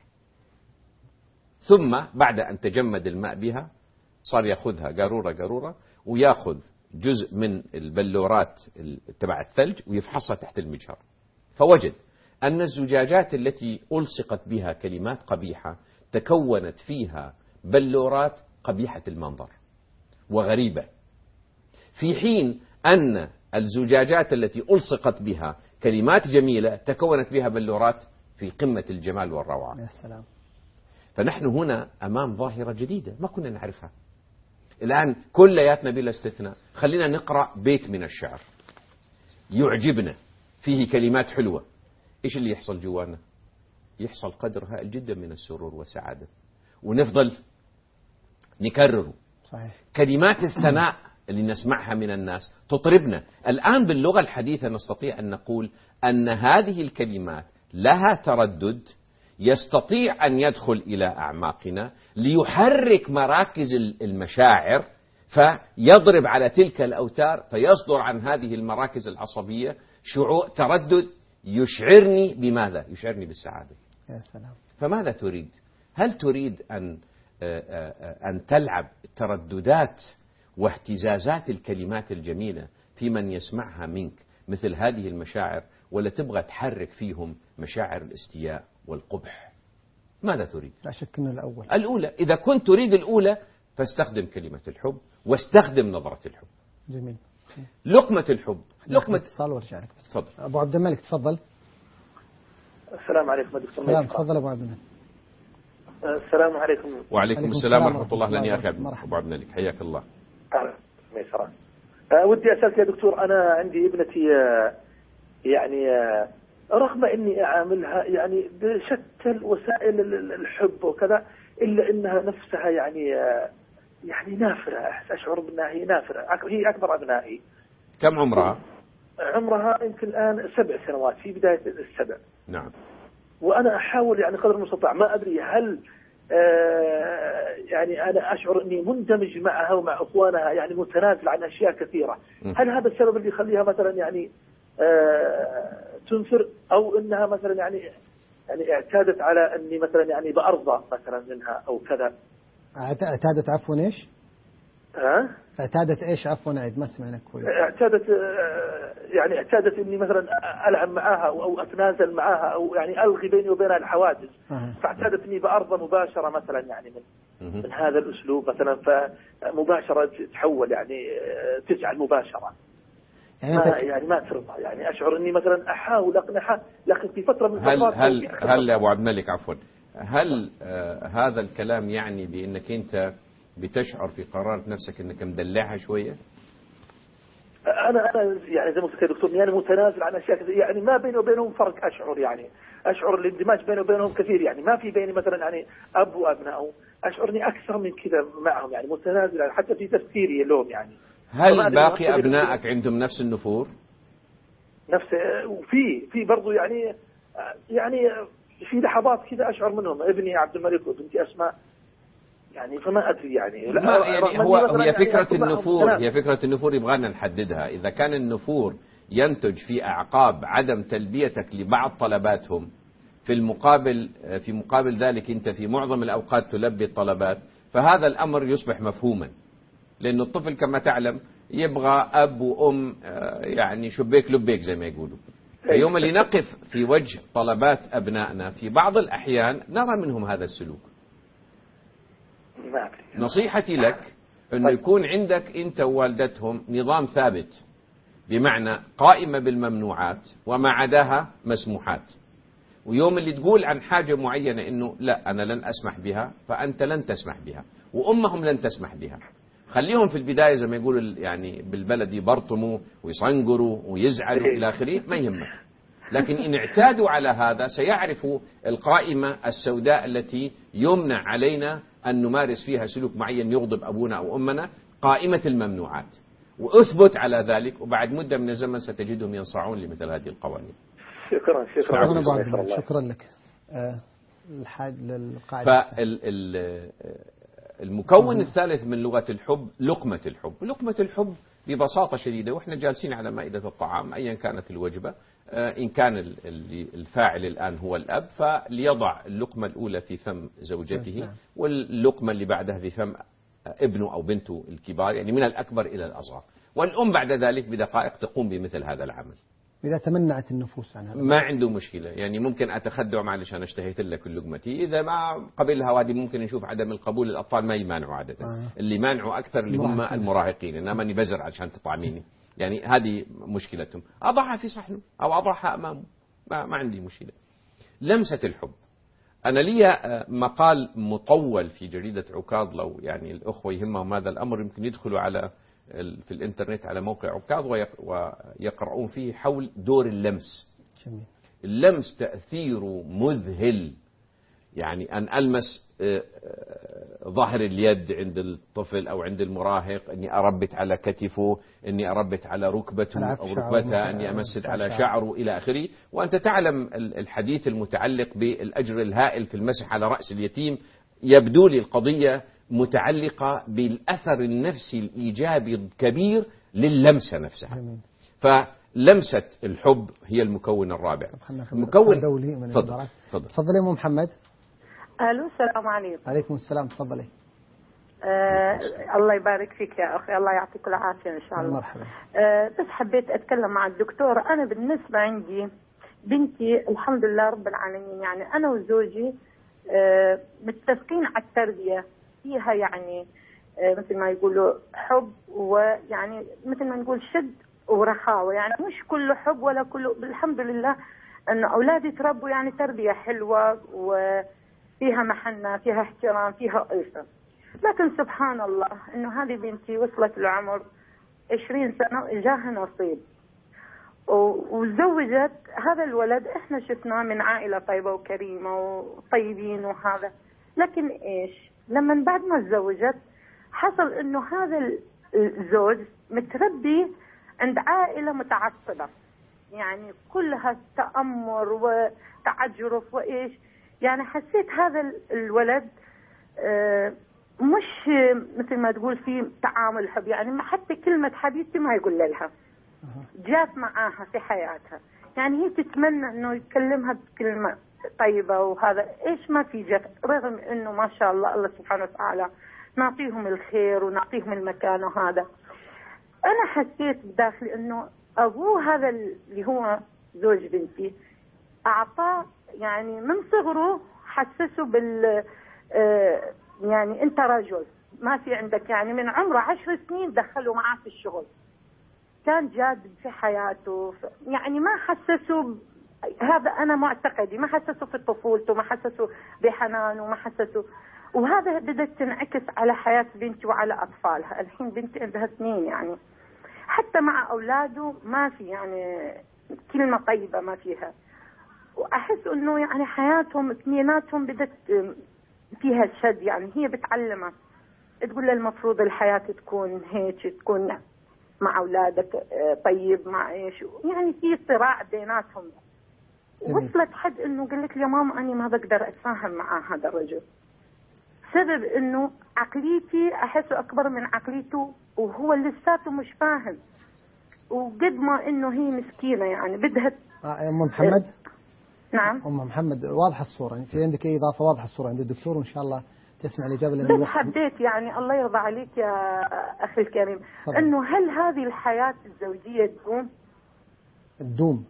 ثم بعد أن تجمد الماء بها صار يأخذها قارورة قارورة ويأخذ جزء من البلورات تبع الثلج ويفحصها تحت المجهر، فوجد أن الزجاجات التي ألصقت بها كلمات قبيحة تكونت فيها بلورات قبيحة المنظر وغريبة، في حين أن الزجاجات التي ألصقت بها كلمات جميلة تكونت بها بلورات في قمة الجمال والروعة. يا سلام. فنحن هنا أمام ظاهرة جديدة ما كنا نعرفها الآن كلياتنا بلا استثناء. خلينا نقرأ بيت من الشعر يعجبنا فيه كلمات حلوة، إيش اللي يحصل جوانا؟ يحصل قدر هائل جدا من السرور والسعادة، ونفضل نكرره. صحيح. كلمات الثناء اللي نسمعها من الناس تطربنا. الآن باللغة الحديثة نستطيع أن نقول أن هذه الكلمات لها تردد يستطيع أن يدخل إلى أعماقنا ليحرك مراكز المشاعر، فيضرب على تلك الأوتار فيصدر عن هذه المراكز العصبية شعور تردد يشعرني بماذا؟ يشعرني بالسعادة. يا سلام. فماذا تريد؟ هل تريد أن تلعب ترددات واهتزازات الكلمات الجميلة في من يسمعها منك مثل هذه المشاعر، ولا تبغى تحرك فيهم مشاعر الاستياء والقبح؟ ماذا تريد؟ لا شك أنه الأولى. إذا كنت تريد الأولى فاستخدم كلمة الحب واستخدم نظرة الحب. جميل. لقمة الحب. لقمة اتصال وارجع لك. تفضل أبو عبد الملك تفضل. السلام عليكم دكتور. السلام. تفضل أبو عبد الملك. السلام عليكم. وعليكم السلام ورحمة الله. لن يا أخي أبو عبد الملك، حياك الله. ميسرة. ودي أسألك يا دكتور، أنا عندي ابنتي يعني رغم إني أعاملها يعني بشتى وسائل الحب وكذا، إلا إنها نفسها يعني نافرة. أشعر بأنها هي نافرة. هي أكبر أبنائي. كم عمرها؟ عمرها يمكن الآن 7 سنوات، في بداية ال7. نعم. وأنا أحاول يعني قدر المستطاع، ما أدري هل يعني أنا أشعر أني مندمج معها ومع أخوانها، يعني متنازل عن أشياء كثيرة. هل هذا السبب اللي يخليها مثلا يعني تنفر، أو أنها مثلا يعني اعتادت على أني مثلا يعني بأرضى مثلا منها أو كذا؟ اعتادت عفوا إيش؟ اعتادت إيش عفوا؟ أعيد ما سمعنا كويس. اعتادت إني مثلا ألعب معها أو أتنازل معها، أو يعني ألغي بيني وبينها الحواجز. فاعتادت إني بأرضى مباشرة مثلا يعني من هذا الأسلوب مثلا، فمباشرة تحول يعني تجعل مباشرة. يعني ما ترضى. يعني أشعر إني مثلا أحاول أقنعها، لكن في فترة من الفترات هل أبو عبد الملك عفوا، هل هذا الكلام يعني بأنك أنت بتشعر في قرارة نفسك أنك مدلعها شوية؟ أنا يعني زي ما قلت يا دكتور، يعني متنازل عن أشياء كثير، يعني ما بيني وبينهم فرق. أشعر الاندماج بيني وبينهم كثير، يعني ما في بيني مثلا يعني أب وأبناء. أشعرني أكثر من كذا معهم، يعني متنازل حتى في تفكيري لهم يعني. هل باقي أبنائك عندهم نفس النفور؟ وفي برضو يعني في لحظات كذا أشعر منهم. ابني عبد الملك وبنتي أسماء يعني، فما أدري يعني. هي فكرة النفور، هي فكرة النفور يبغانا نحددها. إذا كان النفور ينتج في أعقاب عدم تلبيتك لبعض طلباتهم، في مقابل ذلك أنت في معظم الأوقات تلبي الطلبات، فهذا الأمر يصبح مفهوما. لأن الطفل كما تعلم يبغى أب وأم يعني شبيك لبيك زي ما يقولوا. فيوم اللي نقف في وجه طلبات أبنائنا في بعض الأحيان نرى منهم هذا السلوك. نصيحتي لك أنه يكون عندك أنت ووالدتهم نظام ثابت، بمعنى قائمة بالممنوعات وما عداها مسموحات. ويوم اللي تقول عن حاجة معينة أنه لا أنا لن أسمح بها، فأنت لن تسمح بها، وأمهم لن تسمح بها. خليهم في البداية زي ما يقولوا يعني بالبلد يبرطموا ويصنقروا ويزعلوا إلى آخره، ما يهمك. لكن إن اعتادوا على هذا سيعرفوا القائمة السوداء التي يمنع علينا أن نمارس فيها سلوك معين يغضب أبونا أو أمنا، قائمة الممنوعات، وأثبت على ذلك، وبعد مدة من الزمن ستجدهم ينصاعون لمثل هذه القوانين. شكرا لك. الحاج للقاعدة. فالمكون الثالث من لغة الحب لقمة الحب. لقمة الحب ببساطة شديدة، وإحنا جالسين على مائدة الطعام أيا كانت الوجبة، إن كان الفاعل الآن هو الأب، فليضع اللقمة الأولى في فم زوجته، واللقمة اللي بعدها في فم ابنه أو بنته الكبار، يعني من الأكبر إلى الأصغر، والأم بعد ذلك بدقائق تقوم بمثل هذا العمل. إذا تمنعت النفوس عنها ما عنده مشكلة، يعني ممكن أتخدع معلش أنا اشتهيت لك لقمتي، إذا ما قبلها وادي ممكن نشوف عدم القبول. الأطفال ما يمانعوا عادة، اللي مانعوا أكثر اللي هم المراهقين، إنما أني بزر عشان تطعميني، يعني هذه مشكلتهم. أضعها في صحنه أو أضعها أمامه، ما عندي مشكلة. لمسة الحب، أنا لي مقال مطول في جريدة عكاظ، لو يعني الأخوة يهمهم هذا الأمر يمكن يدخلوا على في الإنترنت على موقع عكاظ ويقرؤون فيه حول دور اللمس. جميل. اللمس تأثيره مذهل، يعني أن ألمس ظهر اليد عند الطفل أو عند المراهق، أني أربت على كتفه، أني أربت على ركبته أو ركبته، أني أمسد على شعره إلى آخره. وأنت تعلم الحديث المتعلق بالأجر الهائل في المسح على رأس اليتيم. يبدو لي القضية متعلقة بالأثر النفسي الإيجابي الكبير للمسة نفسها. فلمسة الحب هي المكون الرابع. مكون دولي من تفضل تفضل يا أم محمد. ألو، السلام عليكم. عليكم السلام، تفضلي. الله يبارك فيك يا أخي، الله يعطيك العافية إن شاء الله. مرحبا. بس حبيت أتكلم مع الدكتور. أنا بالنسبة عندي بنتي الحمد لله رب العالمين، يعني أنا وزوجي متفقين على التربية فيها، يعني مثل ما يقولوا حب، ويعني مثل ما نقول شد ورخاوة، يعني مش كله حب ولا كله. الحمد لله أن أولادي تربوا يعني تربية حلوة وفيها محنة، فيها احترام، فيها ألفة. لكن سبحان الله أنه هذه بنتي وصلت لعمر 20 سنة جاها نصيب وزوجت هذا الولد. احنا شفناه من عائلة طيبة وكريمة وطيبين وهذا، لكن ايش لما بعد ما تزوجت حصل انه هذا الزوج متربي عند عائلة متعصبة، يعني كلها تأمر وتعجرف وايش. يعني حسيت هذا الولد مش مثل ما تقول في تعامل حب، يعني حتى كلمة حبيبتي ما يقول لها. جات معاها في حياتها، يعني هي تتمنى انه يكلمها بكلمة طيبة وهذا ايش ما في جات، رغم انه ما شاء الله الله سبحانه وتعالى نعطيهم الخير ونعطيهم المكان وهذا. انا حسيت بداخلي انه ابوه هذا اللي هو زوج بنتي اعطاه، يعني من صغره حسسه بال يعني انت رجل ما في عندك، يعني من عمره 10 سنين دخلوا معاه في الشغل، كان جاد في حياته، يعني ما حسسوا هذا. أنا معتقدي ما حسسوا في طفولته، ما حسسوا بحنانه، ما حسسوا. وهذا بدأت تنعكس على حياة بنتي وعلى أطفالها. الحين بنتي عندها 2، يعني حتى مع أولاده ما في يعني كلمة طيبة ما فيها. وأحس إنه يعني حياتهم اثنيناتهم بدأت فيها شد، يعني هي بتعلمها تقول له المفروض الحياة تكون هيك، تكون مع أولادك طيب مع إيش، يعني في صراع بيناتهم. وصلت حد إنه قلت لي يا ماما أنا ما بقدر أتفاهم مع هذا الرجل، سبب إنه عقليتي أحسه أكبر من عقليته، وهو لساته مش فاهم. وقد ما إنه هي مسكينة يعني بدها أم محمد. نعم أم محمد، واضحة الصورة، في عندك أي إضافة؟ واضحة الصورة عند الدكتور وإن شاء الله تسمع الإجابة. بس حبيت يعني الله يرضى عليك يا أخي الكريم إنه هل هذه الحياة الزوجية تدوم؟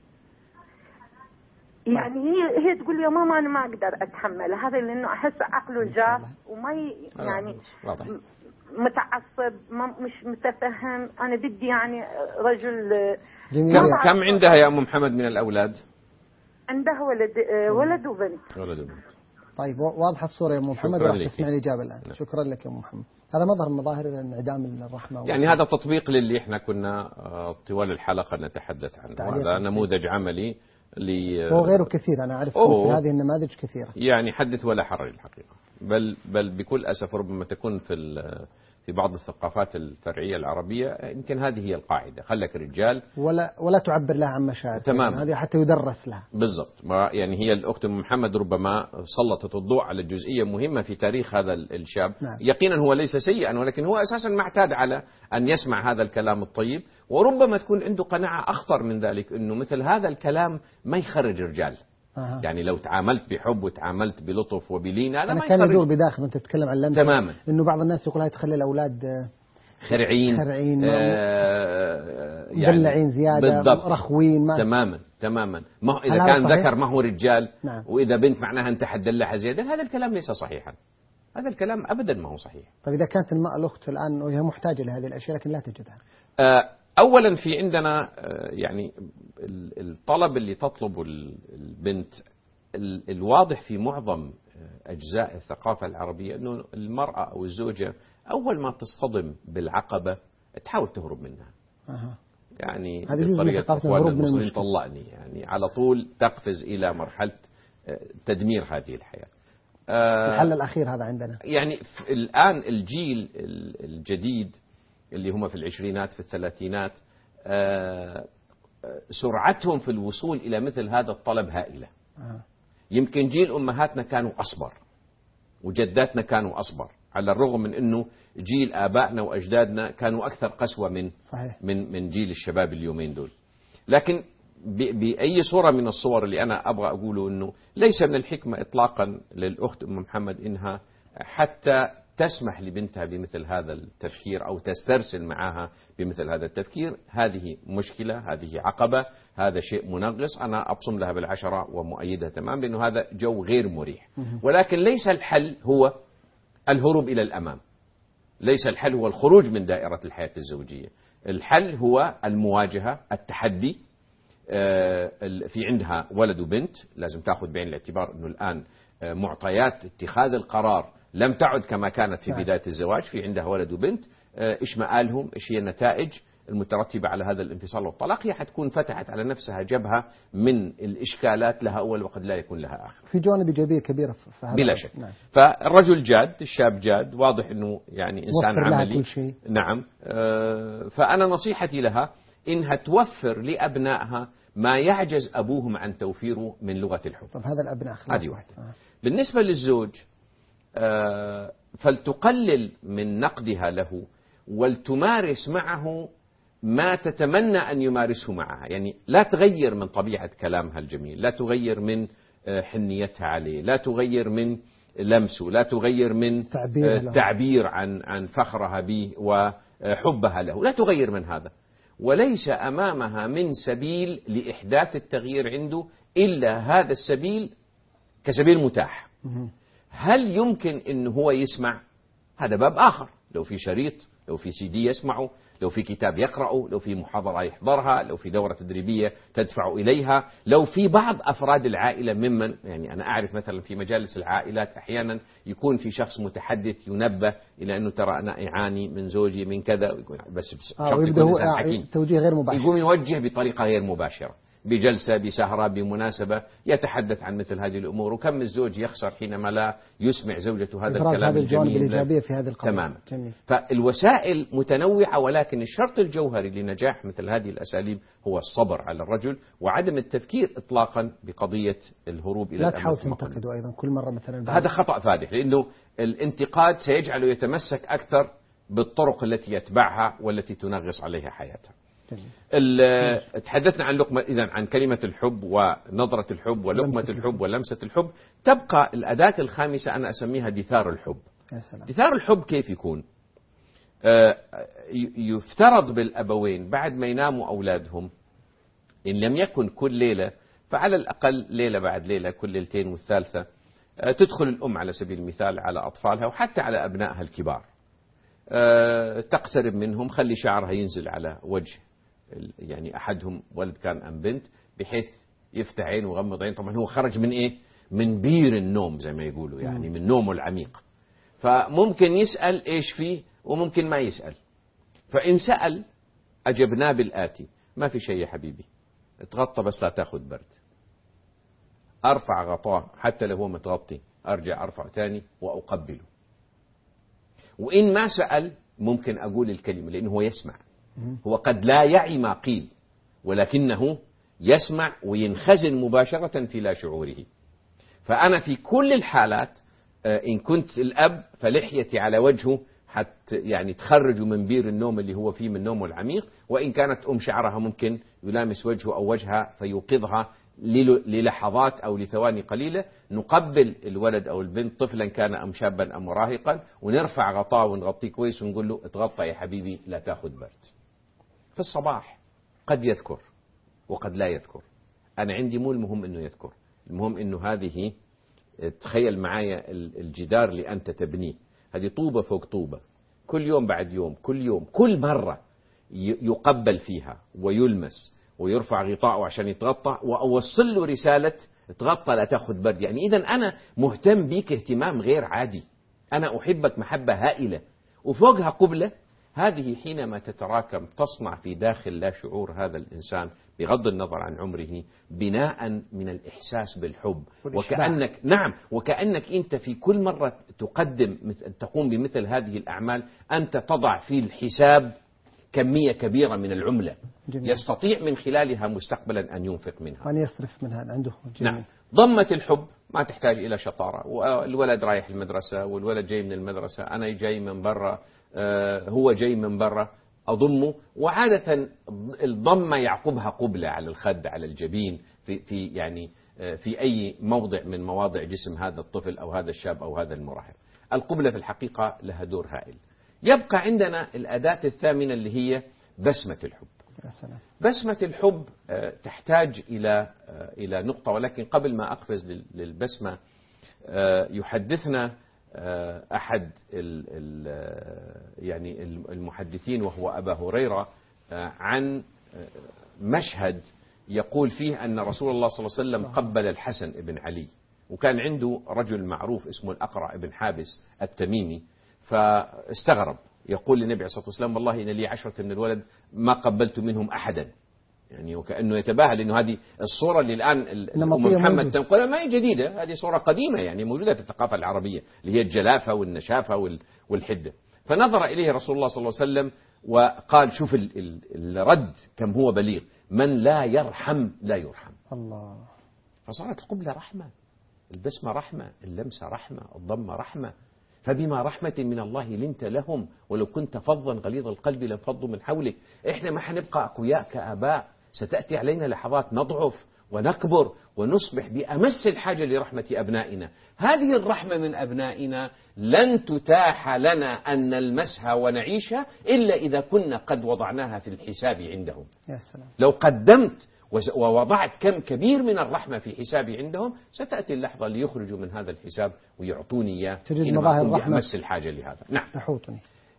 يعني هي تقول يا ماما أنا ما أقدر أتحمل هذا، لأنه أحس عقله جاف وما يعني متعصب، مش متفهم. أنا بدي يعني رجل. كم عندها يا أم محمد من الأولاد؟ عندها ولد وبنت. ولد وبنت. طيب واضحة الصورة يا أم محمد، راح تسمع الإجابة الآن. شكرا لك يا أم محمد. هذا مظهر من مظاهر انعدام الرحمة. يعني هذا تطبيق للي احنا كنا طوال الحلقة نتحدث عنه، هذا نموذج عملي وغيره كثير. أنا أعرف مثل هذه النماذج كثيرة، يعني حدث ولا حرج الحقيقة. بل بكل أسف ربما تكون في بعض الثقافات الفرعية العربية يمكن هذه هي القاعدة، خلك رجال ولا تعبر لها عن مشاعر. تماما، هذه حتى يدرس لها بالضبط. يعني هي الأخت محمد ربما سلطت الضوء على جزئية مهمة في تاريخ هذا الشاب. نعم. يقينا هو ليس سيئا، ولكن هو أساسا معتاد على أن يسمع هذا الكلام الطيب، وربما تكون عنده قناعة أخطر من ذلك، أنه مثل هذا الكلام ما يخرج رجال. يعني لو تعاملت بحب وتعاملت بلطف وبلين هذا ما كان يدور بداخل. وانت تتكلم عن اللمسة تماما، انه بعض الناس يقول هاي تخلي الاولاد خرعين مدلعين زياده بالضبط. رخوين تماما ما اذا كان صحيح؟ ذكر ما هو رجال. نعم. واذا بنت معناها انت حتدلعها زياده. هذا الكلام ليس صحيحا، هذا الكلام ابدا ما هو صحيح. طيب اذا كانت الاخت الان وهي محتاجه لهذه الاشياء لكن لا تجدها، اولا في عندنا يعني الطلب اللي تطلبه البنت، الواضح في معظم أجزاء الثقافة العربية أنه المرأة أو الزوجة أول ما تصطدم بالعقبة تحاول تهرب منها. يعني بطريقة أخواننا المسلمين طلقني، يعني على طول تقفز إلى مرحلة تدمير هذه الحياة. الحل الأخير هذا عندنا. يعني الآن الجيل الجديد اللي هم في العشرينات في الثلاثينات سرعتهم في الوصول إلى مثل هذا الطلب هائلة. يمكن جيل أمهاتنا كانوا أصبر وجداتنا كانوا أصبر، على الرغم من أنه جيل آبائنا وأجدادنا كانوا أكثر قسوة من جيل الشباب اليومين دول. لكن بأي صورة من الصور اللي أنا أبغى أقوله أنه ليس من الحكمة إطلاقا للأخت أم محمد إنها حتى تسمح لبنتها بمثل هذا التفكير أو تسترسل معها بمثل هذا التفكير. هذه مشكلة، هذه عقبة، هذا شيء منغص. أنا أبصم لها بالعشرة ومؤيدها تمام بأنه هذا جو غير مريح. ولكن ليس الحل هو الهروب إلى الأمام، ليس الحل هو الخروج من دائرة الحياة الزوجية. الحل هو المواجهة، التحدي. في عندها ولد وبنت، لازم تأخذ بعين الاعتبار أنه الآن معطيات اتخاذ القرار لم تعد كما كانت في بداية الزواج. في عندها ولد وبنت، إيش مآلهم، إيش هي النتائج المترتبة على هذا الانفصال والطلاق. هي حتكون فتحت على نفسها جبهة من الإشكالات لها أول وقد لا يكون لها آخر. في جوانب إيجابية كبيرة في هذا بلا شك. نعم. فالرجل جاد، الشاب جاد، واضح أنه يعني إنسان عملي. كل شيء. نعم. فأنا نصيحتي لها إنها توفر لأبنائها ما يعجز أبوهم عن توفيره من لغة الحب. طب هذا الأبناء هذه واحدة. بالنسبة للزوج فلتقلل من نقدها له ولتمارس معه ما تتمنى أن يمارسه معها. يعني لا تغير من طبيعة كلامها الجميل، لا تغير من حنيتها عليه، لا تغير من لمسه، لا تغير من تعبير عن فخرها به وحبها له، لا تغير من هذا. وليس أمامها من سبيل لإحداث التغيير عنده إلا هذا السبيل كسبيل متاح. هل يمكن أنه هو يسمع؟ هذا باب آخر. لو في شريط، لو في CD يسمعه، لو في كتاب يقرأه، لو في محاضرة يحضرها، لو في دورة تدريبية تدفع إليها، لو في بعض أفراد العائلة ممن يعني أنا أعرف مثلا في مجالس العائلات أحيانا يكون في شخص متحدث ينبه إلى أنه ترى أنا أعاني من زوجي من كذا، بس شرط يكون إنسان حكيم، توجيه غير مباشر، يقوم يوجه بطريقة غير مباشرة، بجلسة، بسهرة، بمناسبة يتحدث عن مثل هذه الأمور. وكم الزوج يخسر حينما لا يسمع زوجته هذا الكلام الجميل. الإيجابية في هذه القضية. تمام. فالوسائل متنوعة، ولكن الشرط الجوهري لنجاح مثل هذه الأساليب هو الصبر على الرجل وعدم التفكير إطلاقا بقضية الهروب إلى لا تحاول تنتقده أيضا كل مرة مثلا. هذا خطأ فادح، لأنه الانتقاد سيجعله يتمسك أكثر بالطرق التي يتبعها والتي تنغص عليها حياته. تحدثنا عن لقمة، إذن عن كلمة الحب ونظرة الحب ولقمة الحب ولمسة الحب. تبقى الأداة الخامسة أنا أسميها دثار الحب. دثار الحب كيف يكون؟ يفترض بالأبوين بعد ما يناموا أولادهم، إن لم يكن كل ليلة فعلى الأقل ليلة بعد ليلة، كل ليلتين والثالثة تدخل الأم على سبيل المثال على أطفالها وحتى على أبنائها الكبار، تقترب منهم، خلي شعرها ينزل على وجه يعني أحدهم، ولد كان أم بنت، بحيث يفتح عين وغمض عين. طبعا هو خرج من إيه؟ من بير النوم زي ما يقولوا، يعني من نومه العميق. فممكن يسأل إيش فيه وممكن ما يسأل. فإن سأل أجبناه بالآتي: ما في شيء يا حبيبي، اتغطى بس لا تاخذ برد. أرفع غطاه حتى لو هو متغطي، أرجع أرفع تاني وأقبله. وإن ما سأل ممكن أقول الكلمة، لأنه هو يسمع. هو قد لا يعي ما قيل، ولكنه يسمع وينخزن مباشرة في لا شعوره. فأنا في كل الحالات إن كنت الأب فلحيتي على وجهه حتى يعني تخرج من بير النوم اللي هو فيه من نومه العميق، وإن كانت شعرها ممكن يلامس وجهه أو وجهها فيوقظها للحظات أو لثواني قليلة. نقبل الولد أو البنت طفلا كان أم شابا أم مراهقا، ونرفع غطاه ونغطيه كويس ونقول له: اتغطى يا حبيبي لا تاخذ برد. في الصباح قد يذكر وقد لا يذكر. أنا عندي مو المهم أنه يذكر، المهم أنه هذه، تخيل معايا الجدار اللي أنت تبنيه، هذه طوبة فوق طوبة، كل يوم بعد يوم، كل يوم، كل مرة يقبل فيها ويلمس ويرفع غطاءه عشان يتغطى، وأوصل له رسالة: اتغطى لا تأخذ برد. يعني إذن أنا مهتم بيك اهتمام غير عادي، أنا أحبك محبة هائلة. وفوقها قبلة. هذه حينما تتراكم تصنع في داخل لا شعور هذا الإنسان بغض النظر عن عمره بناء من الإحساس بالحب، وكأنك وكأنك أنت في كل مرة تقوم بمثل هذه الأعمال أنت تضع في الحساب كمية كبيرة من العملة. جميل. يستطيع من خلالها مستقبلا أن ينفق منها وأن يصرف منها عنده. جميل. نعم. ضمة الحب ما تحتاج إلى شطارة، والولد رايح المدرسة والولد جاي من المدرسة، أنا جاي من برا، هو جاي من برا، أضمه. وعادة الضمة يعقبها قبلة على الخد، على الجبين، في أي موضع من مواضع جسم هذا الطفل أو هذا الشاب أو هذا المراهق. القبلة في الحقيقة لها دور هائل. يبقى عندنا الأداة الثامنة اللي هي بسمة الحب. بسمة الحب تحتاج إلى نقطة، ولكن قبل ما أقفز للبسمة يحدثنا أحد يعني المحدثين وهو أبا هريرة عن مشهد يقول فيه أن رسول الله صلى الله عليه وسلم قبل الحسن بن علي، وكان عنده رجل معروف اسمه الأقرع بن حابس التميمي، فاستغرب. يقول للنبي عليه الصلاة والسلام: والله إن لي 10 من الولد ما قبلت منهم أحدا. يعني وكأنه يتباهى، لأنه هذه الصورة اللي الآن محمد تنقلها ما هي جديدة، هذه صورة قديمة يعني موجودة في الثقافة العربية، اللي هي الجلافة والنشافة والحدة. فنظر إليه رسول الله صلى الله عليه وسلم وقال: شوف الرد كم هو بليغ: من لا يرحم لا يرحم. الله. فصارت القبلة رحمة، البسمة رحمة، اللمسة رحمة، الضمة رحمة. فبما رحمة من الله لنت لهم ولو كنت فظا غليظ القلب لانفضوا من حولك. إحنا ما حنبقى أقوياء كآباء، ستأتي علينا لحظات نضعف ونكبر ونصبح بأمس الحاجة لرحمة أبنائنا. هذه الرحمة من أبنائنا لن تتاح لنا أن نلمسها ونعيشها إلا إذا كنا قد وضعناها في الحساب عندهم. يا سلام. لو قدمت ووضعت كم كبير من الرحمة في حسابي عندهم، ستأتي اللحظة اللي يخرجوا من هذا الحساب ويعطوني إياه حينما أكون بأمس الحاجة لهذا. نعم. تحوطني.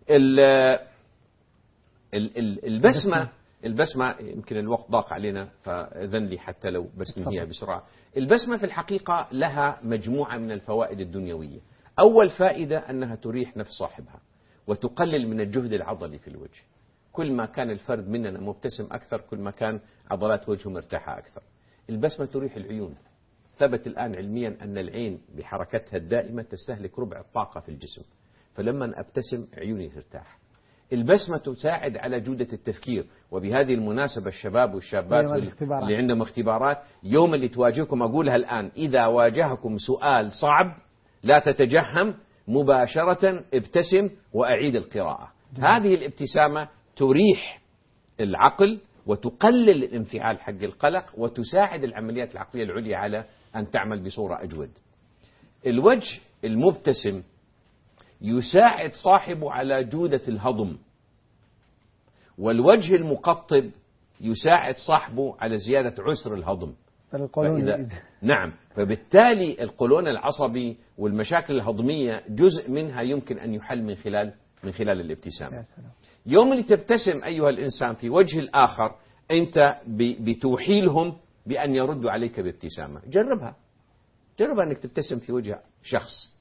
البسمة يمكن الوقت ضاق علينا، فإذن لي حتى لو بس ننهيها بسرعة. البسمة في الحقيقة لها مجموعة من الفوائد الدنيوية. أول فائدة أنها تريح نفس صاحبها وتقلل من الجهد العضلي في الوجه. كل ما كان الفرد مننا مبتسم أكثر كل ما كان عضلات وجهه مرتاحة أكثر. البسمة تريح العيون. ثبت الآن علميا أن العين بحركتها الدائمة تستهلك ربع الطاقة في الجسم، فلما أبتسم عيوني ترتاح. البسمة تساعد على جودة التفكير. وبهذه المناسبة الشباب والشابات اللي عندهم اختبارات، يوم اللي تواجهكم أقولها الآن: إذا واجهكم سؤال صعب لا تتجهم، مباشرة ابتسم وأعيد القراءة. هذه الابتسامة تريح العقل وتقلل الانفعال حق القلق وتساعد العمليات العقلية العليا على أن تعمل بصورة أجود. الوجه المبتسم يساعد صاحبه على جودة الهضم، والوجه المقطب يساعد صاحبه على زيادة عسر الهضم. نعم. فبالتالي القولون العصبي والمشاكل الهضمية جزء منها يمكن أن يحل من خلال الابتسامة. يوم اللي تبتسم أيها الإنسان في وجه الآخر أنت بتوحي لهم بأن يردوا عليك بابتسامة. جربها أنك تبتسم في وجه شخص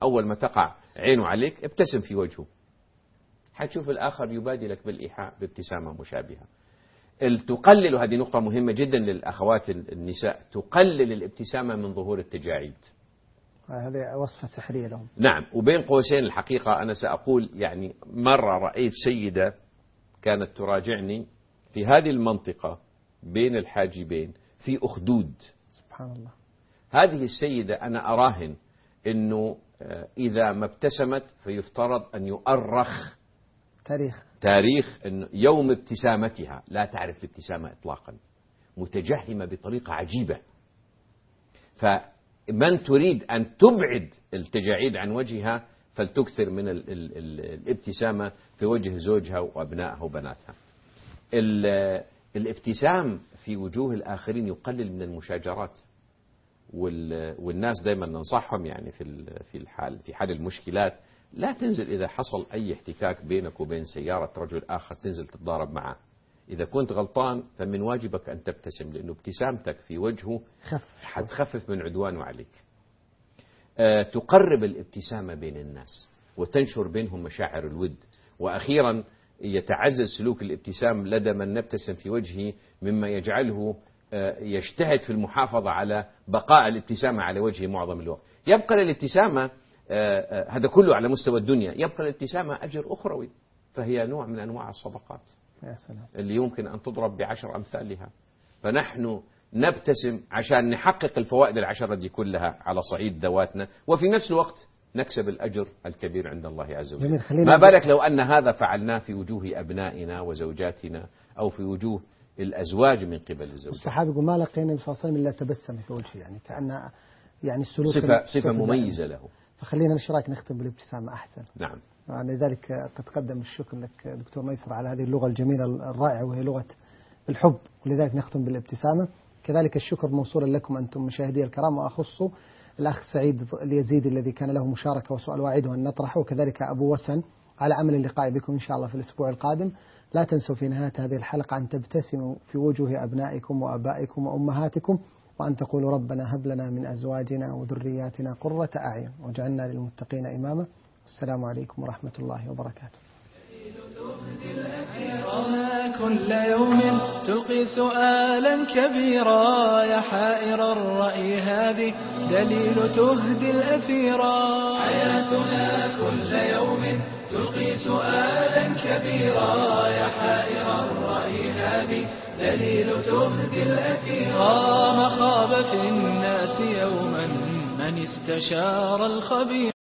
أول ما تقع عينه عليك ابتسم في وجهه، حتشوف الآخر يبادي لك بالإيحاء بابتسامة مشابهة. تقلل، هذه نقطة مهمة جدا للأخوات النساء، تقلل الابتسامة من ظهور التجاعيد. هذه وصفة سحرية لهم. نعم. وبين قوسين الحقيقة أنا سأقول يعني مرة رأيت سيدة كانت تراجعني في هذه المنطقة بين الحاجبين في أخدود. سبحان الله. هذه السيدة أنا أراهن أنه إذا ما ابتسمت فيفترض أن يؤرخ تاريخ أنه يوم ابتسامتها، لا تعرف الابتسامة إطلاقا، متجهمة بطريقة عجيبة. فمن تريد أن تبعد التجاعيد عن وجهها فلتكثر من الابتسامة في وجه زوجها وأبنائها وبناتها. الابتسام في وجوه الآخرين يقلل من المشاجرات، والناس دائما ننصحهم يعني في حال المشكلات لا تنزل إذا حصل أي احتكاك بينك وبين سيارة رجل آخر تنزل تتضارب معه. إذا كنت غلطان فمن واجبك أن تبتسم، لأنه ابتسامتك في وجهه حتخفف من عدوانه عليك. تقرب الابتسامة بين الناس وتنشر بينهم مشاعر الود. وأخيرا يتعزز سلوك الابتسام لدى من نبتسم في وجهه، مما يجعله يجتهد في المحافظة على بقاء الابتسامة على وجهه معظم الوقت. يبقى الابتسامة، هذا كله على مستوى الدنيا، يبقى الابتسامة أجر أخروي، فهي نوع من أنواع الصدقات يا سلام. اللي يمكن أن تضرب ب10 أمثالها. فنحن نبتسم عشان نحقق الفوائد ال10 دي كلها على صعيد ذواتنا، وفي نفس الوقت نكسب الأجر الكبير عند الله عز وجل. ما بالك لو أن هذا فعلناه في وجوه أبنائنا وزوجاتنا أو في وجوه الأزواج من قبل الزوجات. الصحابة يقول ما لقينا النبي صلى الله عليه وسلم إلا تبسم في وجهه، يعني كأن يعني السلوك صفة مميزة له. فخلينا نشراك نختم بالابتسامة أحسن. نعم. لذلك تتقدم الشكر لك دكتور ميسر على هذه اللغة الجميلة الرائعة وهي لغة الحب، ولذلك نختم بالابتسامة. كذلك الشكر موصولا لكم أنتم مشاهدي الكرام، وأخص الأخ سعيد اليزيدي الذي كان له مشاركة وسؤال واعده أن نطرحه، وكذلك أبو وسن على أمل اللقاء بكم إن شاء الله في الأسبوع القادم. لا تنسوا في نهاية هذه الحلقة أن تبتسموا في وجوه أبنائكم وأبائكم وأمهاتكم، وأن تقولوا ربنا هب لنا من أزواجنا وذرياتنا قرة أعين واجعلنا للمتقين إماما. والسلام عليكم ورحمة الله وبركاته. كل يوم تلقي سؤالا كبيرا، يا حائر الرأي هذه دليل تهدي الأثيرا. حياتنا كل يوم تلقي سؤالا كبيرا، يا حائر الرأي هذه دليل تهدي الأثيرا. ما خاب في الناس يوما من استشار الخبير.